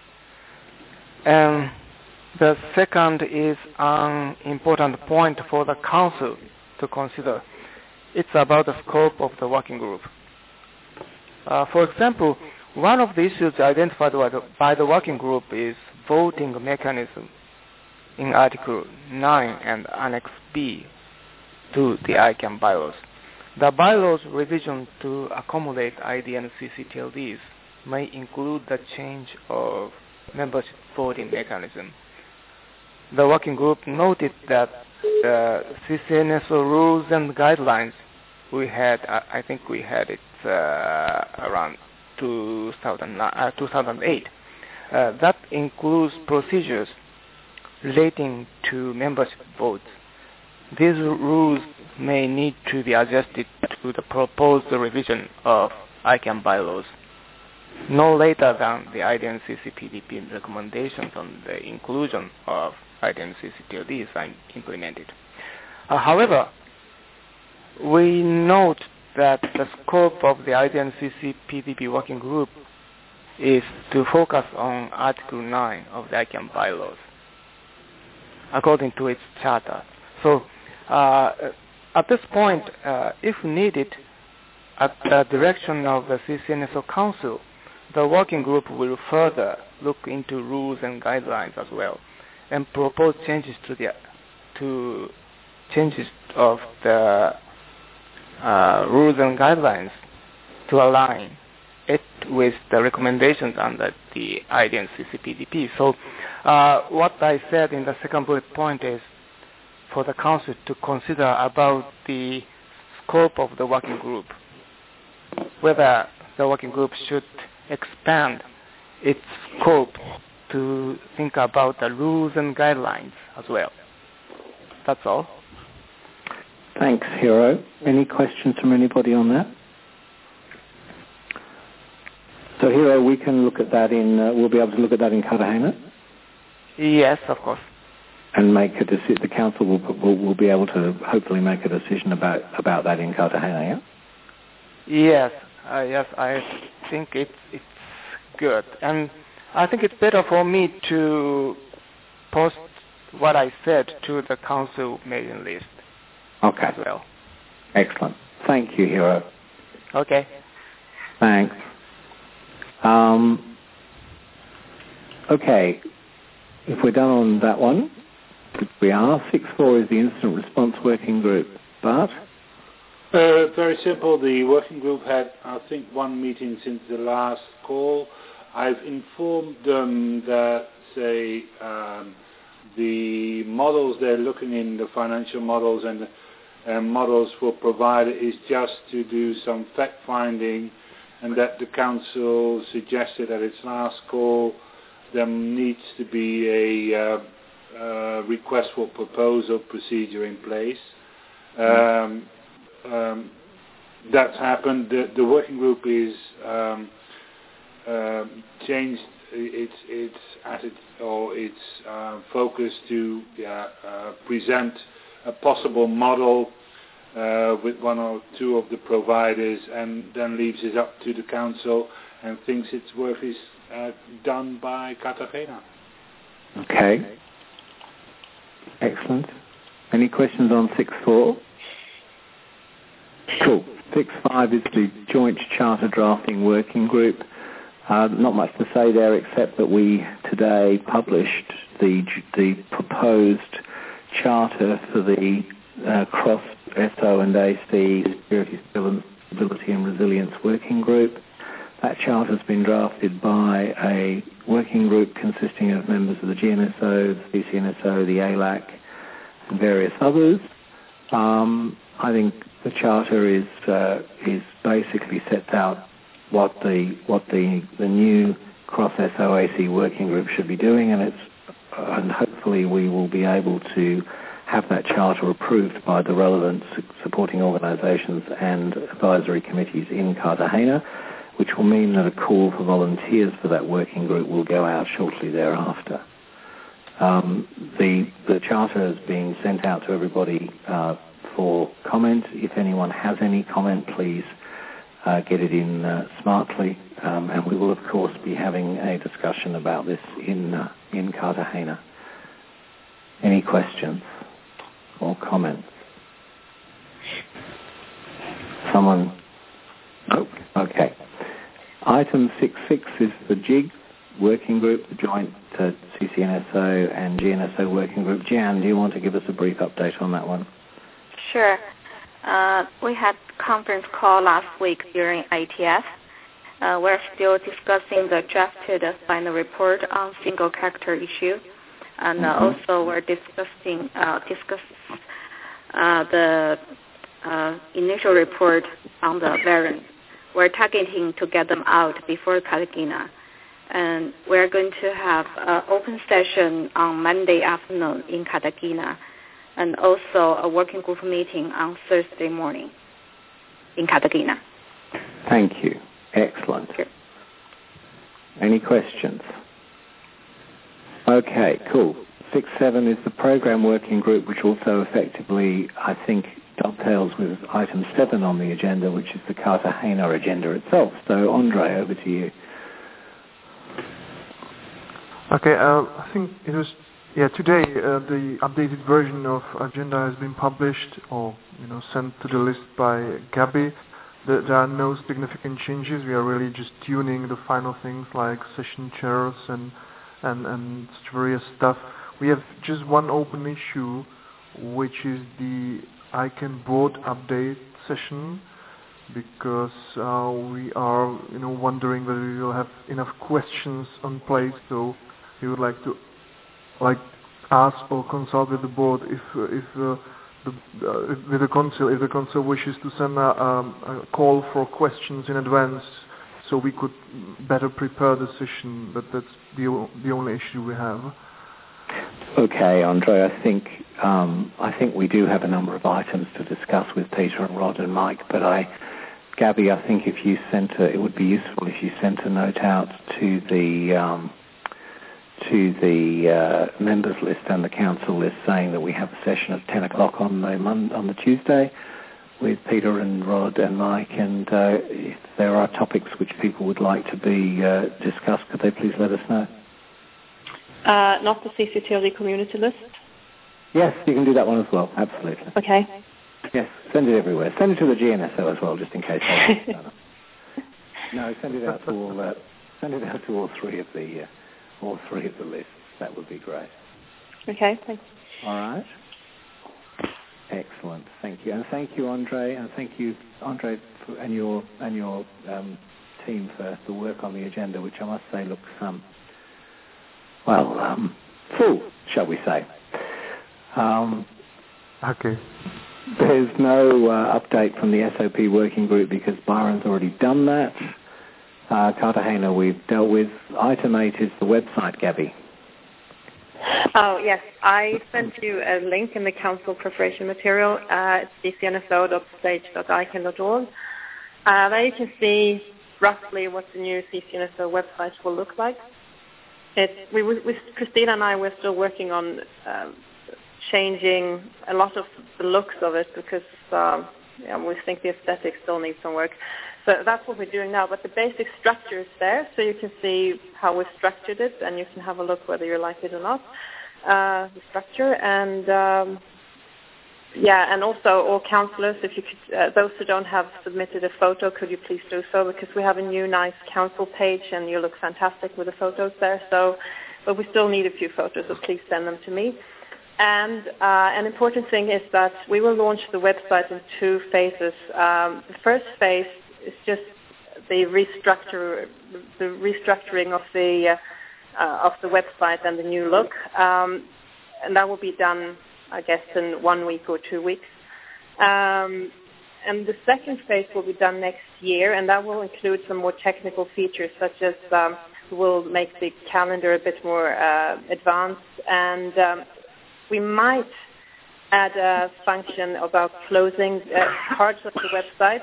And the second is an important point for the Council to consider. It's about the scope of the working group. Uh, for example, one of the issues identified by the working group is voting mechanism in Article nine and Annex B to the I C A N bylaws. The bylaws revision to accommodate I D N C C T L Ds may include the change of membership voting mechanism. The working group noted that the C C N S O rules and guidelines we had, I think we had it uh, around two thousand eight. Uh, that includes procedures relating to membership votes. These rules may need to be adjusted to the proposed revision of I C A N bylaws no later than the I D N C C P D P recommendations on the inclusion of I D N C C T L Ds are implemented. Uh, however, we note that the scope of the I D N C C P D P working group is to focus on Article nine of the I C A N bylaws, according to its charter. So, uh, at this point, uh, if needed, at the direction of the C C N S O Council, the working group will further look into rules and guidelines as well, and propose changes to the to changes of the uh, rules and guidelines to align it with the recommendations under the I D and C C P D P. So uh, what I said in the second bullet point is for the Council to consider about the scope of the working group, whether the working group should expand its scope to think about the rules and guidelines as well. That's all. Thanks, Hiro. Any questions from anybody on that? So, Hiro, we can look at that in, uh, we'll be able to look at that in Cartagena? Yes, of course. And make a decision, the Council will, will, will be able to hopefully make a decision about, about that in Cartagena, yeah? Yes, uh, yes, I think it's, it's good. And I think it's better for me to post what I said to the Council mailing list. Okay. As well. Excellent. Thank you, Hiro. Okay. Thanks. Um, okay. If we're done on that one, which we are, six four is the Incident Response Working Group. Bart? Uh, very simple. The working group had, I think, one meeting since the last call. I've informed them that, say, um, the models they're looking in, the financial models and the uh, models for provider, is just to do some fact-finding, and that the Council suggested at its last call there needs to be a uh, uh, request for proposal procedure in place. Um, um, that's happened. The, the working group is um, uh, changed its its attitude or its uh, focus to yeah, uh, present a possible model uh, with one or two of the providers, and then leaves it up to the Council and thinks its work is uh, done by Cartagena. Okay. Excellent. Any questions on six four? Cool. six five is the Joint Charter Drafting Working Group. Uh, not much to say there except that we today published the the proposed charter for the uh, cross S O and A C Security, Stability and Resilience Working Group. That charter has been drafted by a working group consisting of members of the G N S O, the C C N S O, the A L A C, and various others. Um, I think the charter is uh, is basically sets out what the what the the new cross S O A C working group should be doing, and it's uh, and hopefully we will be able to have that charter approved by the relevant su- supporting organisations and advisory committees in Cartagena, which will mean that a call for volunteers for that working group will go out shortly thereafter. Um, the the charter is being sent out to everybody uh, for comment. If anyone has any comment, please uh, get it in uh, smartly, um, and we will of course be having a discussion about this in uh, in Cartagena. Any questions or comments? Someone? Nope. Okay. Item six six is the J I G working group, the joint uh, C C N S O and G N S O working group. Jan, do you want to give us a brief update on that one? Sure. Uh, we had conference call last week during I T F. Uh, we're still discussing the drafted final report on single character issue, and uh, mm-hmm. also we're discussing uh, discuss uh, the uh, initial report on the variant. We're targeting to get them out before Cartagena. And we're going to have an open session on Monday afternoon in Cartagena, and also a working group meeting on Thursday morning in Cartagena. Thank you. Excellent. Sure. Any questions? Okay, cool. six seven is the program working group, which also effectively, I think, dovetails with item seven on the agenda, which is the Cartagena agenda itself. So, Andre, over to you. Okay, uh, I think it was, yeah, today uh, the updated version of agenda has been published or, you know, sent to the list by Gabby. there, there are no significant changes. We are really just tuning the final things like session chairs and and and various stuff. We have just one open issue, which is the I C A N board update session, because uh, we are, you know, wondering whether we will have enough questions on place. So we would like to, like, ask or consult with the board if uh, if uh, the, uh, with the council if the council wishes to send a, um, a call for questions in advance, so we could better prepare the session. But that's the o- the only issue we have. Okay, Andre. I think um, I think we do have a number of items to discuss with Peter and Rod and Mike. But I, Gabby, I think if you sent a, it would be useful if you sent a note out to the um, to the uh, members list and the council list saying that we have a session at ten o'clock on the Mon- on the Tuesday with Peter and Rod and Mike. And uh, if there are topics which people would like to be uh, discussed, could they please let us know? Uh, not the C C T L D community list? Yes, you can do that one as well, absolutely. Okay. Yes, send it everywhere. Send it to the G N S O as well, just in case. No, send it out to all. Uh, send it out to all three of the uh, all three of the lists. That would be great. Okay, thanks. All right. Excellent. Thank you, and thank you, Andre, and thank you, Andre, for, and your and your um, team for the work on the agenda, which I must say looks um. Well, um, full, shall we say. Um, okay. There's no uh, update from the S O P working group because Byron's already done that. Uh, Cartagena we've dealt with. Item eight is the website, Gabby. Oh, yes. I sent you a link in the council preparation material. Uh, it's c c n s o dot stage dot i c a n dot org. Uh, there you can see roughly what the new C C N S O website will look like. It, we, with Christina and I, we're still working on uh, changing a lot of the looks of it because um, yeah, we think the aesthetics still need some work. So that's what we're doing now. But the basic structure is there, so you can see how we've structured it, and you can have a look whether you like it or not, uh, the structure. And um, yeah, and also all councillors, if you could, uh, those who don't have submitted a photo, could you please do so? Because we have a new nice council page, and you look fantastic with the photos there. So, but we still need a few photos, so please send them to me. And uh, an important thing is that we will launch the website in two phases. Um, the first phase is just the restructure, the restructuring of the uh, uh, of the website and the new look, um, and that will be done, I guess, in one week or two weeks. Um, and the second phase will be done next year, and that will include some more technical features, such as um, we'll make the calendar a bit more uh, advanced, and um, we might add a function about closing uh, parts of the website,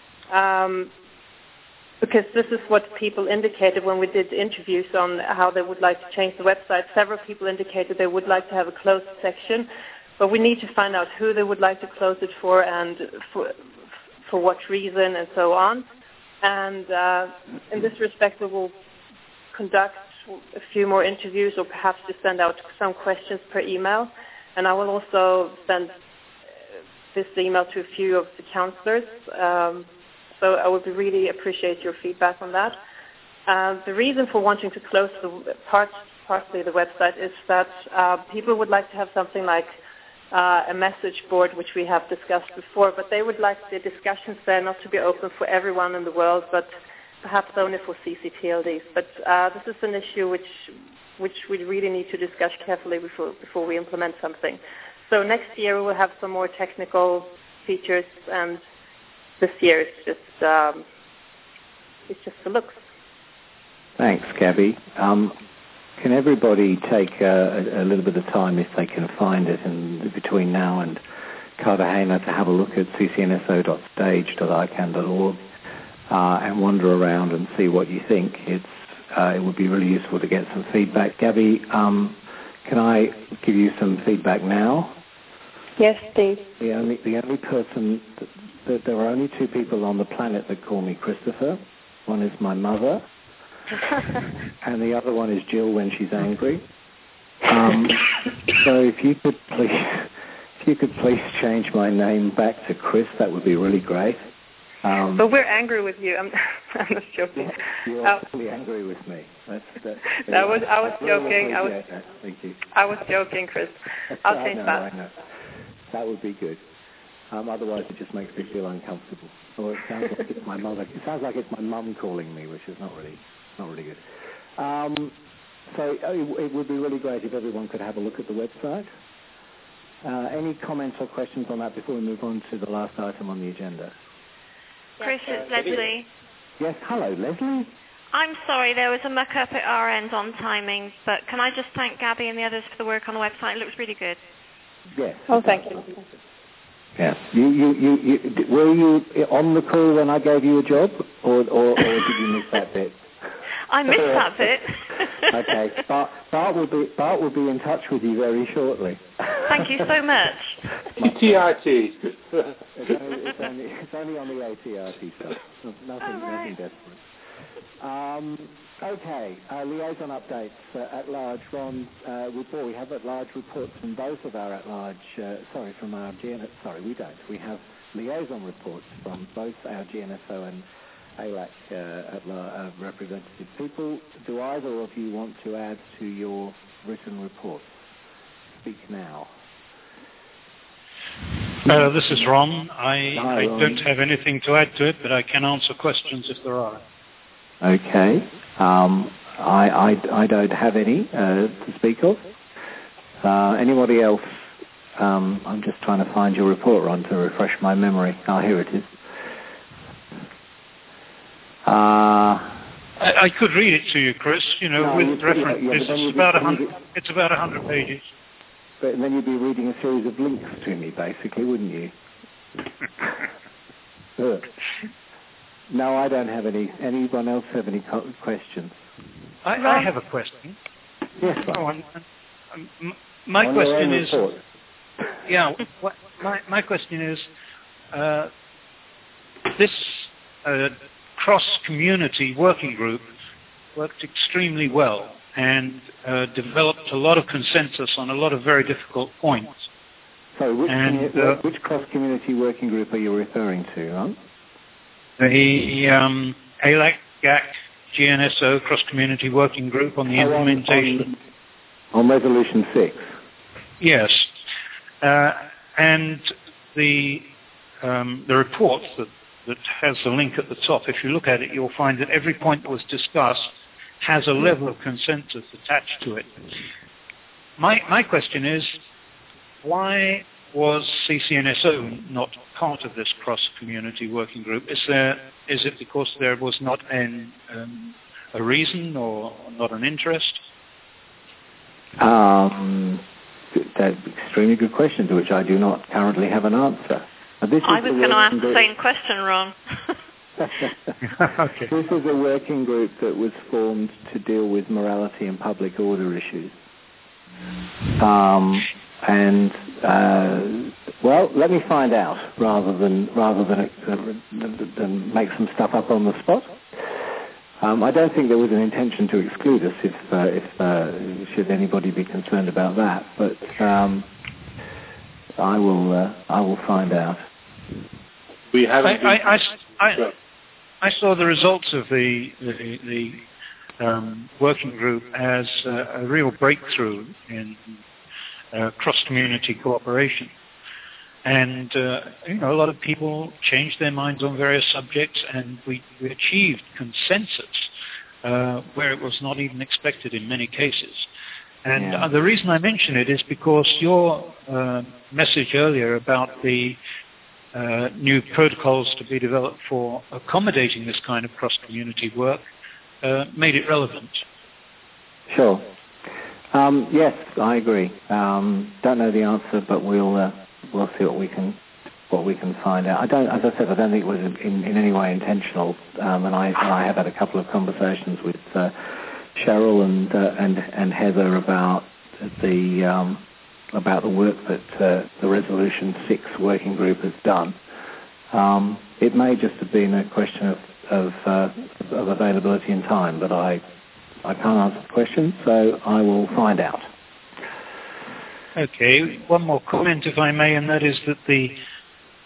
um, because this is what people indicated when we did interviews on how they would like to change the website. Several people indicated they would like to have a closed section, but we need to find out who they would like to close it for and for, for what reason and so on. And uh, in this respect, we will conduct a few more interviews or perhaps just send out some questions per email. And I will also send this email to a few of the councillors. Um, so I would really appreciate your feedback on that. Uh, the reason for wanting to close the part, partly the website is that uh, people would like to have something like uh, a message board, which we have discussed before, but they would like the discussions there not to be open for everyone in the world, but perhaps only for C C T L Ds. But uh, this is an issue which which we really need to discuss carefully before before we implement something. So next year we will have some more technical features, and this year it's just um, it's just the looks. Thanks, Gabby. Um, can everybody take a, a little bit of time, if they can find it, in between now and Cartagena, to have a look at c c n s o dot stage dot i c a n dot org uh, and wander around and see what you think? It's uh, it would be really useful to get some feedback. Gabby, um, can I give you some feedback now? Yes, please. The only the only person that, that there are only two people on the planet that call me Christopher. One is my mother, and the other one is Jill when she's angry. Um, so if you could please, if you could please change my name back to Chris, that would be really great. Um, but we're angry with you. I'm, I'm just joking. You're uh, fully angry with me. That's, that's, that was I was I really joking. I was. That. Thank you. I was joking, Chris. I'll I change know, that. I know. That would be good. Um, otherwise, it just makes me feel uncomfortable. Or it sounds like it's my mother. It sounds like it's my mum calling me, which is not really, not really good. Um, so it, it would be really great if everyone could have a look at the website. Uh, any comments or questions on that before we move on to the last item on the agenda? Chris, it's Leslie. Yes, hello, Leslie. I'm sorry, there was a muck-up at our end on timing, but can I just thank Gabby and the others for the work on the website? It looks really good. Yes. Oh, thank you. Yeah. You, you, you, you, were you on the call when I gave you a job, or, or, or did you miss that bit? I missed that bit. Okay. Bart, Bart will be Bart will be in touch with you very shortly. Thank you so much. A T R T. It's only, it's, only, it's only on the A T R T stuff. Nothing, oh, right. nothing desperate. Um, okay. Uh, liaison updates uh, at large. Ron, uh, report. We have at large reports from both of our at large. Uh, sorry, from our G N S. Sorry, we don't. We have liaison reports from both our G N S O and A L A C uh, at large, uh, representative people. Do either of you want to add to your written reports? Speak now. Uh, this is Ron. I, Hi, I Ron. don't have anything to add to it, but I can answer questions if there are. Okay. Um, I, I, I don't have any uh, to speak of. Uh, anybody else? Um, I'm just trying to find your report, Ron, to refresh my memory. Oh, here it is. Uh, I, I could read it to you, Chris. You know, no, with you- reference. yeah, yeah, this but then is you'd about be- a hundred. It's about a hundred pages. but then you'd be reading a series of links to me, basically, wouldn't you? Ugh. No, I don't have any. Anyone else have any co- questions? I, I have a question. Yes, Ron. Oh, I'm, I'm, m- my On your question own is. report. Yeah. What, my my question is, uh, this uh, cross-community working group worked extremely well and uh, developed a lot of consensus on a lot of very difficult points. So, which, And, commu- uh, which cross-community working group are you referring to, Ron? The um, A L A C, G A C, G N S O cross-community working group on the Oh, on- implementation. On, on Resolution six. Yes. Uh, and the um, the report that, that has a link at the top, if you look at it, you'll find that every point that was discussed has a level of consensus attached to it. My, my question is, why was C C N S O not part of this cross-community working group? Is there is it because there was not an, um, a reason or not an interest? Um, that's an extremely good question to which I do not currently have an answer. Uh, this I is was the going to ask working the group- same question, Ron. Okay. This is a working group that was formed to deal with morality and public order issues. Um, and uh, well, let me find out rather than rather than, uh, than make some stuff up on the spot. Um, I don't think there was an intention to exclude us, if uh, if uh, should anybody be concerned about that. But um, I will uh, I will find out. We I, haven't. I, I, I, Sure. I saw the results of the the, the um, working group as uh, a real breakthrough in uh, cross-community cooperation. And, uh, you know, a lot of people changed their minds on various subjects, and we, we achieved consensus uh, where it was not even expected in many cases. And Yeah. uh, the reason I mention it is because your uh, message earlier about the uh, new protocols to be developed for accommodating this kind of cross-community work uh, made it relevant. Sure. Um, yes, I agree. Um, don't know the answer, but we'll uh, we'll see what we can what we can find out. I don't, as I said, I don't think it was in, in any way intentional. Um, and I and I have had a couple of conversations with uh, Cheryl and uh, and and Heather about the um, about the work that uh, the Resolution six working group has done. Um, it may just have been a question of of, uh, of availability and time, but I. I can't answer the question, so I will find out. Okay, one more comment, if I may, and that is that the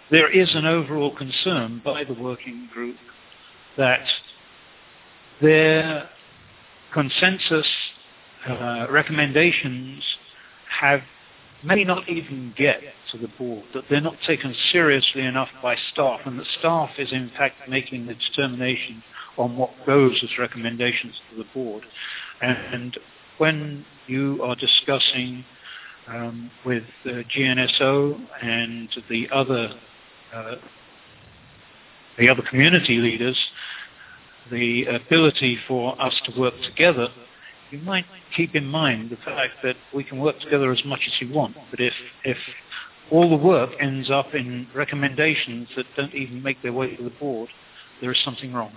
there is an overall concern by the working group that their consensus uh, recommendations have may not even get to the board, that they're not taken seriously enough by staff, and that staff is in fact making the determination on what goes as recommendations to the board. And when you are discussing um, with uh, G N S O and the other uh, the other community leaders, the ability for us to work together, you might keep in mind the fact that we can work together as much as you want, but if if all the work ends up in recommendations that don't even make their way to the board, there is something wrong.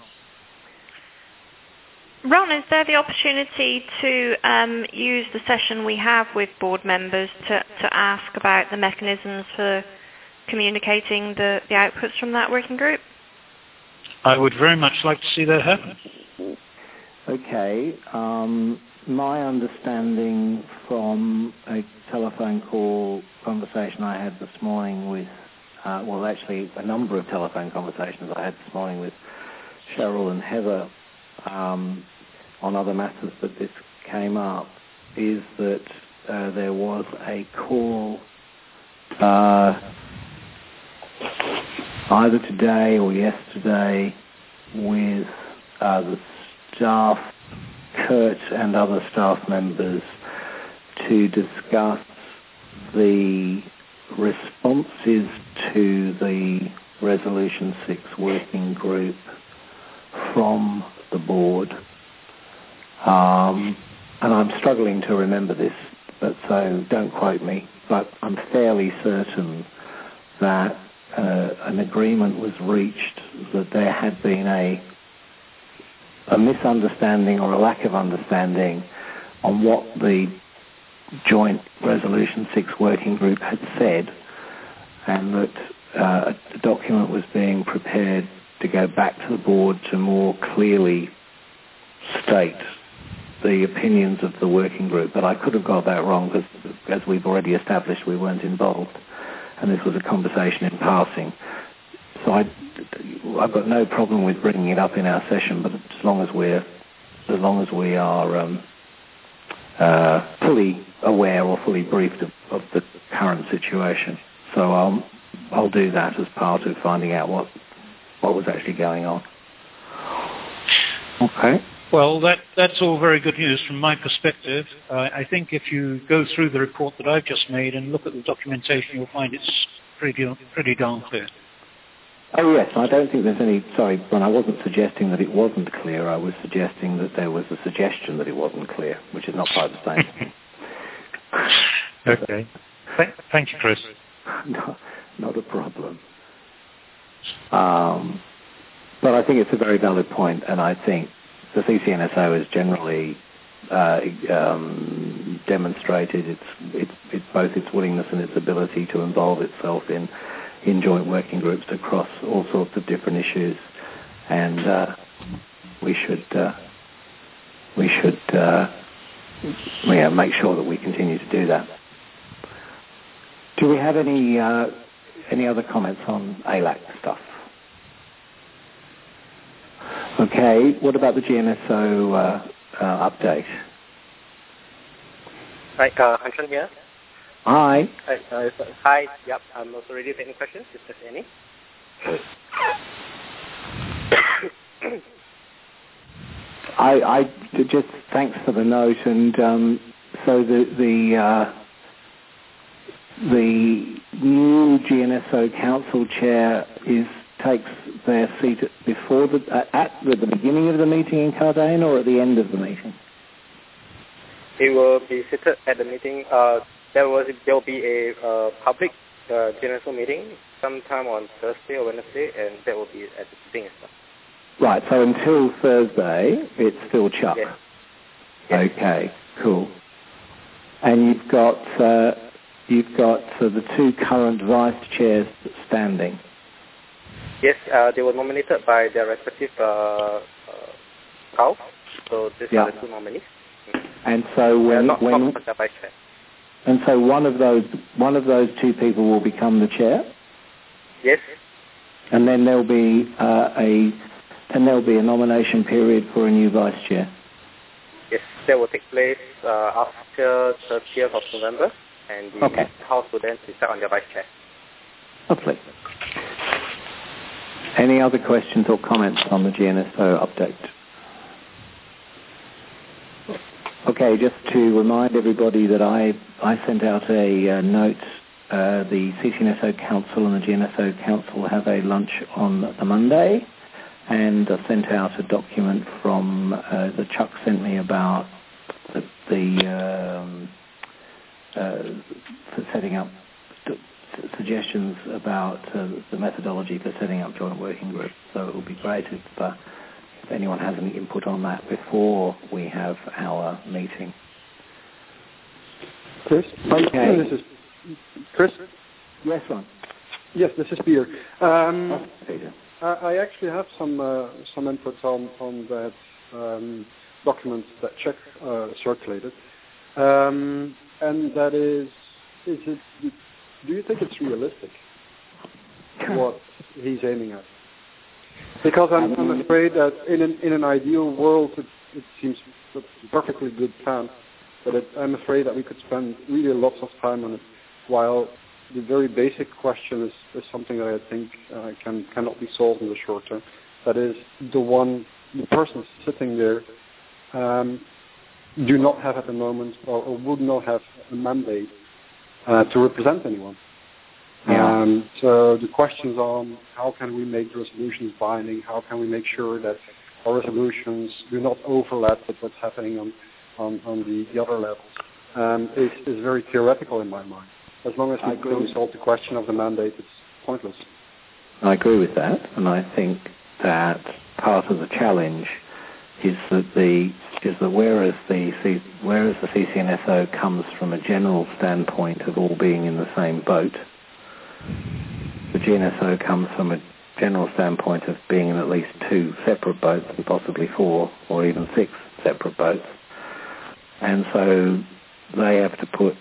Ron, is there the opportunity to um, use the session we have with board members to, to ask about the mechanisms for communicating the, the outputs from that working group? I would very much like to see that happen. Okay. Um, my understanding from a telephone call conversation I had this morning with, uh, well, actually a number of telephone conversations I had this morning with Cheryl and Heather um, on other matters that this came up, is that uh, there was a call uh, either today or yesterday with uh, the staff, Kurt and other staff members, to discuss the responses to the Resolution six working group from the board. Um, and I'm struggling to remember this, but so don't quote me, but I'm fairly certain that uh, an agreement was reached that there had been a a misunderstanding or a lack of understanding on what the joint Resolution six working group had said, and that uh, a document was being prepared to go back to the board to more clearly state the opinions of the working group. But I could have got that wrong, because as we've already established, we weren't involved, and this was a conversation in passing. So I, I've got no problem with bringing it up in our session, but as long as we're, as long as we are um, uh, fully aware or fully briefed of, of the current situation. So I'll, I'll do that as part of finding out what, what was actually going on. Okay. Well, that, that's all very good news from my perspective. Uh, I think if you go through the report that I've just made and look at the documentation, you'll find it's pretty, pretty darn clear. Oh, yes. I don't think there's any... Sorry, Ron, I wasn't suggesting that it wasn't clear. I was suggesting that there was a suggestion that it wasn't clear, which is not quite the same. Okay. Th- thank you, Chris. No, not a problem. Um, but I think it's a very valid point, and I think the C C N S O has generally uh, um, demonstrated its, its, its both its willingness and its ability to involve itself in in joint working groups across all sorts of different issues, and uh, we should uh, we should uh, yeah, make sure that we continue to do that. Do we have any uh, any other comments on A L A C stuff? Okay. What about the G N S O uh, uh, update? Hi, uh, Hanshan here. Hi. Hi, uh, hi. Yep, I'm also ready for any questions, if there's any. I, I just thanks for the note, and um, so the the uh, the new G N S O Council chair is takes their seat before the at the, the beginning of the meeting in Cardane, or at the end of the meeting. He will be seated at the meeting. Uh, There was there will be a uh, public uh, G N S O meeting sometime on Thursday or Wednesday, and that will be at the meeting as well. Right. So until Thursday, it's still Chuck. Yes. Yes. Okay. Cool. And you've got uh, you've got uh, the two current vice chairs standing. Yes, uh, they were nominated by their respective uh, uh, house. So these yeah. are the two nominees. And so when not, when not the vice chair. And so one of those one of those two people will become the chair? Yes. And then there'll be uh, a and there'll be a nomination period for a new vice chair. Yes, that will take place uh, after thirtieth of November, and the okay. House will then decide on the vice chair. Lovely. Any other questions or comments on the G N S O update? Okay, just to remind everybody that I, I sent out a uh, note. Uh, the C C N S O Council and the G N S O Council have a lunch on the Monday, and I sent out a document from uh, that Chuck sent me about the, the um, uh, for setting up st- suggestions about uh, the methodology for setting up joint working groups. So it would be great if, uh, if anyone has any input on that before we have our meeting. Chris? Okay. This is Chris? Yes, Ron. Yes, this is Peter. Um, oh, Peter. I, I actually have some uh, some input on on that um, document that Chuck uh, circulated, um, and that is, is it? Do you think it's realistic what he's aiming at? Because I'm, I'm afraid that in an in an ideal world, it, it seems a perfectly good plan, but it, I'm afraid that we could spend really lots of time on it. While the very basic question is, is something that I think uh, can cannot be solved in the short term. That is, the one the person sitting there um, do not have at the moment, or, or would not have a mandate uh, to represent anyone. Yeah. Um, so the questions on how can we make the resolutions binding, how can we make sure that our resolutions do not overlap with what's happening on on, on the, the other levels, um, is, is very theoretical in my mind. As long as we don't solve the question of the mandate, it's pointless. I agree with that, and I think that part of the challenge is that the is that whereas the C, whereas the C C N S O comes from a general standpoint of all being in the same boat, the G N S O comes from a general standpoint of being in at least two separate boats and possibly four or even six separate boats, and so they have to put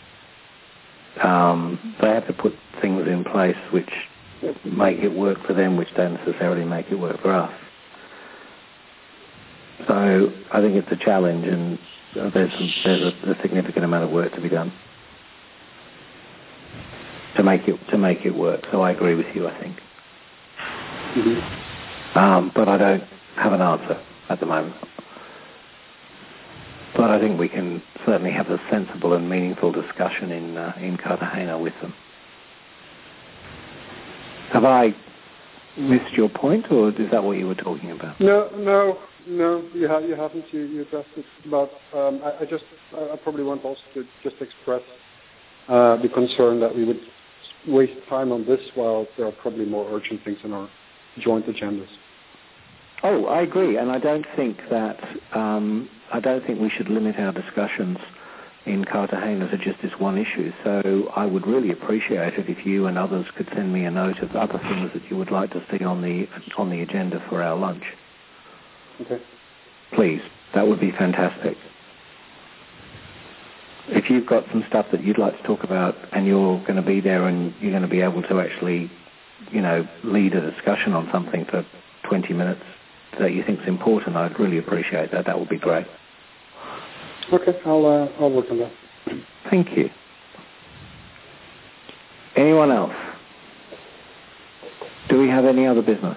Um, they have to put things in place which make it work for them, which don't necessarily make it work for us. So I think it's a challenge, and there's, some, there's a, a significant amount of work to be done to make it to make it work. So I agree with you, I think. Mm-hmm. Um, but I don't have an answer at the moment. But I think we can certainly have a sensible and meaningful discussion in uh, in Cartagena with them. Have I missed your point, or is that what you were talking about? No, no, no. You, ha- you haven't. You, you addressed it. But um, I, I just, I probably want also to just express uh, the concern that we would waste time on this while there are probably more urgent things in our joint agendas. Oh, I agree, and I don't think that um, I don't think we should limit our discussions in Cartagena to just this one issue. So I would really appreciate it if you and others could send me a note of other things that you would like to see on the on the agenda for our lunch. Okay. Please, that would be fantastic. If you've got some stuff that you'd like to talk about, and you're going to be there, and you're going to be able to actually, you know, lead a discussion on something for twenty minutes that you think is important, I'd really appreciate that. That would be great. Okay, I'll uh, I'll work on that. Thank you. Anyone else? Do we have any other business?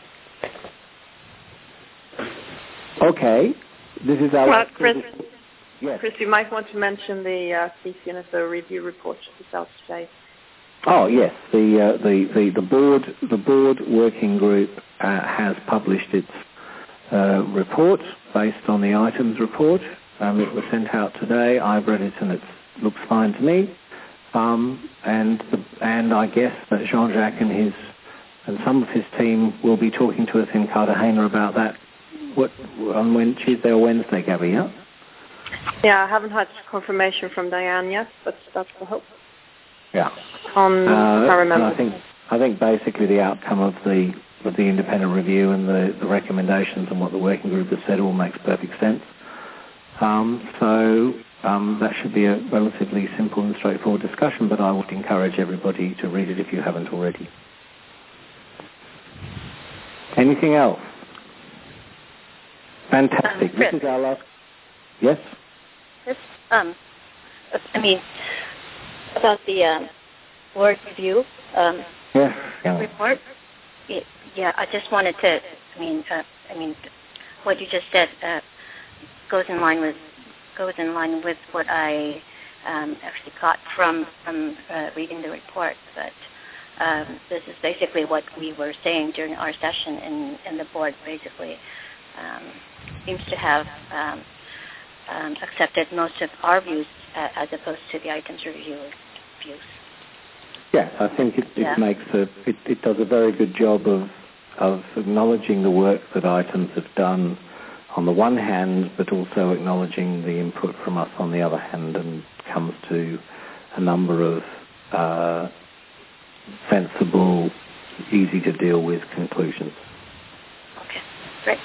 Okay, this is our... Well, Chris, yes. Chris, you might want to mention the uh, C C N S O review report that's out today. Oh yes, the uh, the, the the board the board working group uh, has published its uh, report based on the items report. Um, it was sent out today. I've read it and it looks fine to me. Um, and the, and I guess that Jean-Jacques and his and some of his team will be talking to us in Cartagena about that. What on when Tuesday or Wednesday, Gabby? Yeah. Yeah, I haven't had confirmation from Diane yet, but that's the hope. Yeah. Um, uh, I remember. I think I think basically the outcome of the of the independent review and the, the recommendations and what the working group has said all makes perfect sense. Um, so um, that should be a relatively simple and straightforward discussion, but I would encourage everybody to read it if you haven't already. Anything else? Fantastic. Um, Chris. This is our last... Yes? This, um, I mean, about the um, board review um, yes. Yeah. report. It, yeah, I just wanted to. I mean, uh, I mean, what you just said uh, goes in line with goes in line with what I um, actually got from from uh, reading the report. But um, this is basically what we were saying during our session, in in the board basically um, seems to have. Um, Um, accepted most of our views uh, as opposed to the items review views. Yes, I think it, it yeah. makes a it, it does a very good job of of acknowledging the work that items have done on the one hand, but also acknowledging the input from us on the other hand, and comes to a number of uh, sensible, easy to deal with conclusions. Okay, great.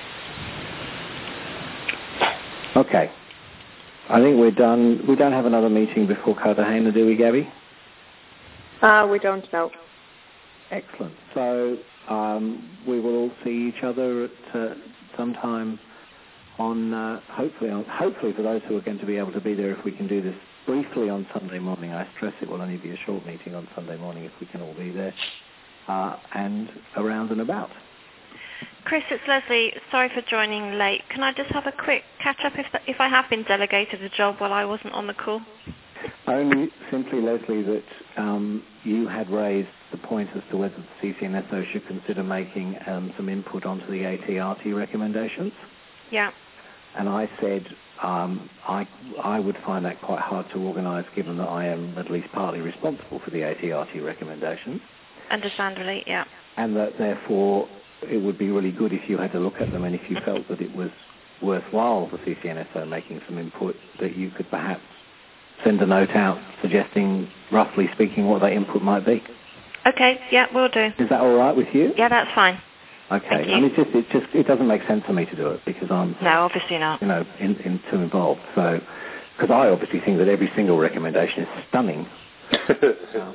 Okay. I think we're done. We don't have another meeting before Cartagena, do we, Gabby? Uh, we don't know. Excellent. So um, we will all see each other at uh, some time on, uh, hopefully, on, hopefully for those who are going to be able to be there, if we can do this briefly on Sunday morning. I stress it will only be a short meeting on Sunday morning if we can all be there, uh, and around and about. Chris, it's Leslie. Sorry for joining late. Can I just have a quick catch-up if if I have been delegated a job while I wasn't on the call? Only simply, Leslie, that um, you had raised the point as to whether the C C N S O should consider making um, some input onto the A T R T recommendations. Yeah. And I said um, I I would find that quite hard to organise, given that I am at least partly responsible for the A T R T recommendations. Understandably, yeah. And that therefore it would be really good if you had to look at them, and if you felt that it was worthwhile for C C N S O making some input, that you could perhaps send a note out suggesting, roughly speaking, what that input might be. Okay, yeah, we'll do. Is that all right with you? Yeah, that's fine. Okay. Thank you. I mean, it just it just it doesn't make sense for me to do it because I'm no, obviously not. You know, in, in too involved. So, because I obviously think that every single recommendation is stunning. um,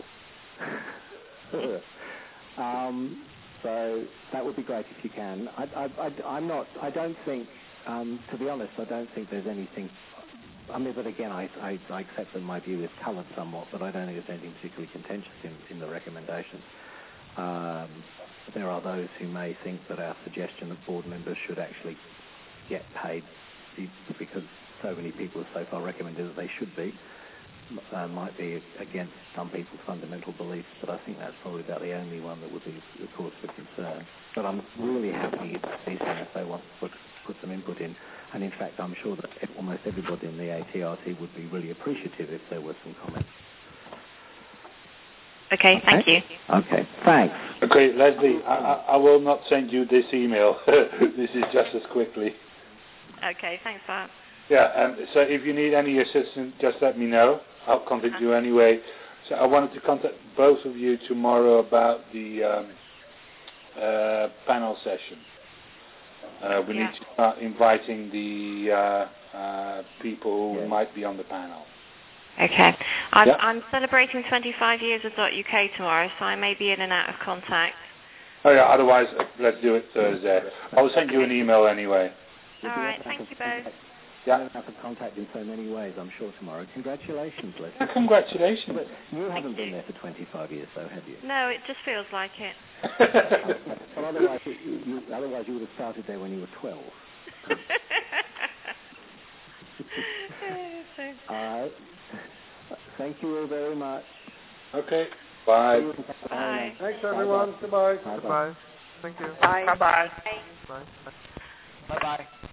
um, so that would be great if you can. I, I, I, I'm not. I don't think. Um, to be honest, I don't think there's anything. I mean, but again, I, I, I accept that my view is coloured somewhat, but I don't think there's anything particularly contentious in, in the recommendation. Um, there are those who may think that our suggestion that board members should actually get paid because so many people have so far recommended that they should be, uh, might be against some people's fundamental beliefs, but I think that's probably about the only one that would be the cause for concern. But I'm really happy if C C N S O wants to put, put some input in, and in fact I'm sure that almost everybody in the A T R T would be really appreciative if there were some comments. Okay, thank okay. you. Okay, thanks. Okay, Leslie, I, I, I will not send you this email. This is just as quickly. Okay, thanks for that. Yeah, um, so if you need any assistance, just let me know. I'll contact uh-huh. you anyway. So I wanted to contact both of you tomorrow about the um, uh, panel session. Uh, we yeah. need to start inviting the uh, uh, people who yeah. might be on the panel. Okay. I'm, yeah. I'm celebrating twenty-five years of .uk tomorrow, so I may be in and out of contact. Oh yeah, otherwise uh, let's do it Thursday. I'll send you an email anyway. All right, thank you both. Yeah. You have to contact in so many ways, I'm sure, tomorrow. Congratulations, Leslie. Yeah, congratulations. But you haven't been there for twenty-five years, though, have you? No, it just feels like it. Well, otherwise, you, you, otherwise you would have started there when you were twelve. All right. Thank you all very much. Okay. Bye. Bye. Thanks, everyone. Goodbye. Goodbye. Thank you. Bye. Bye-bye. Bye. Bye. Bye-bye.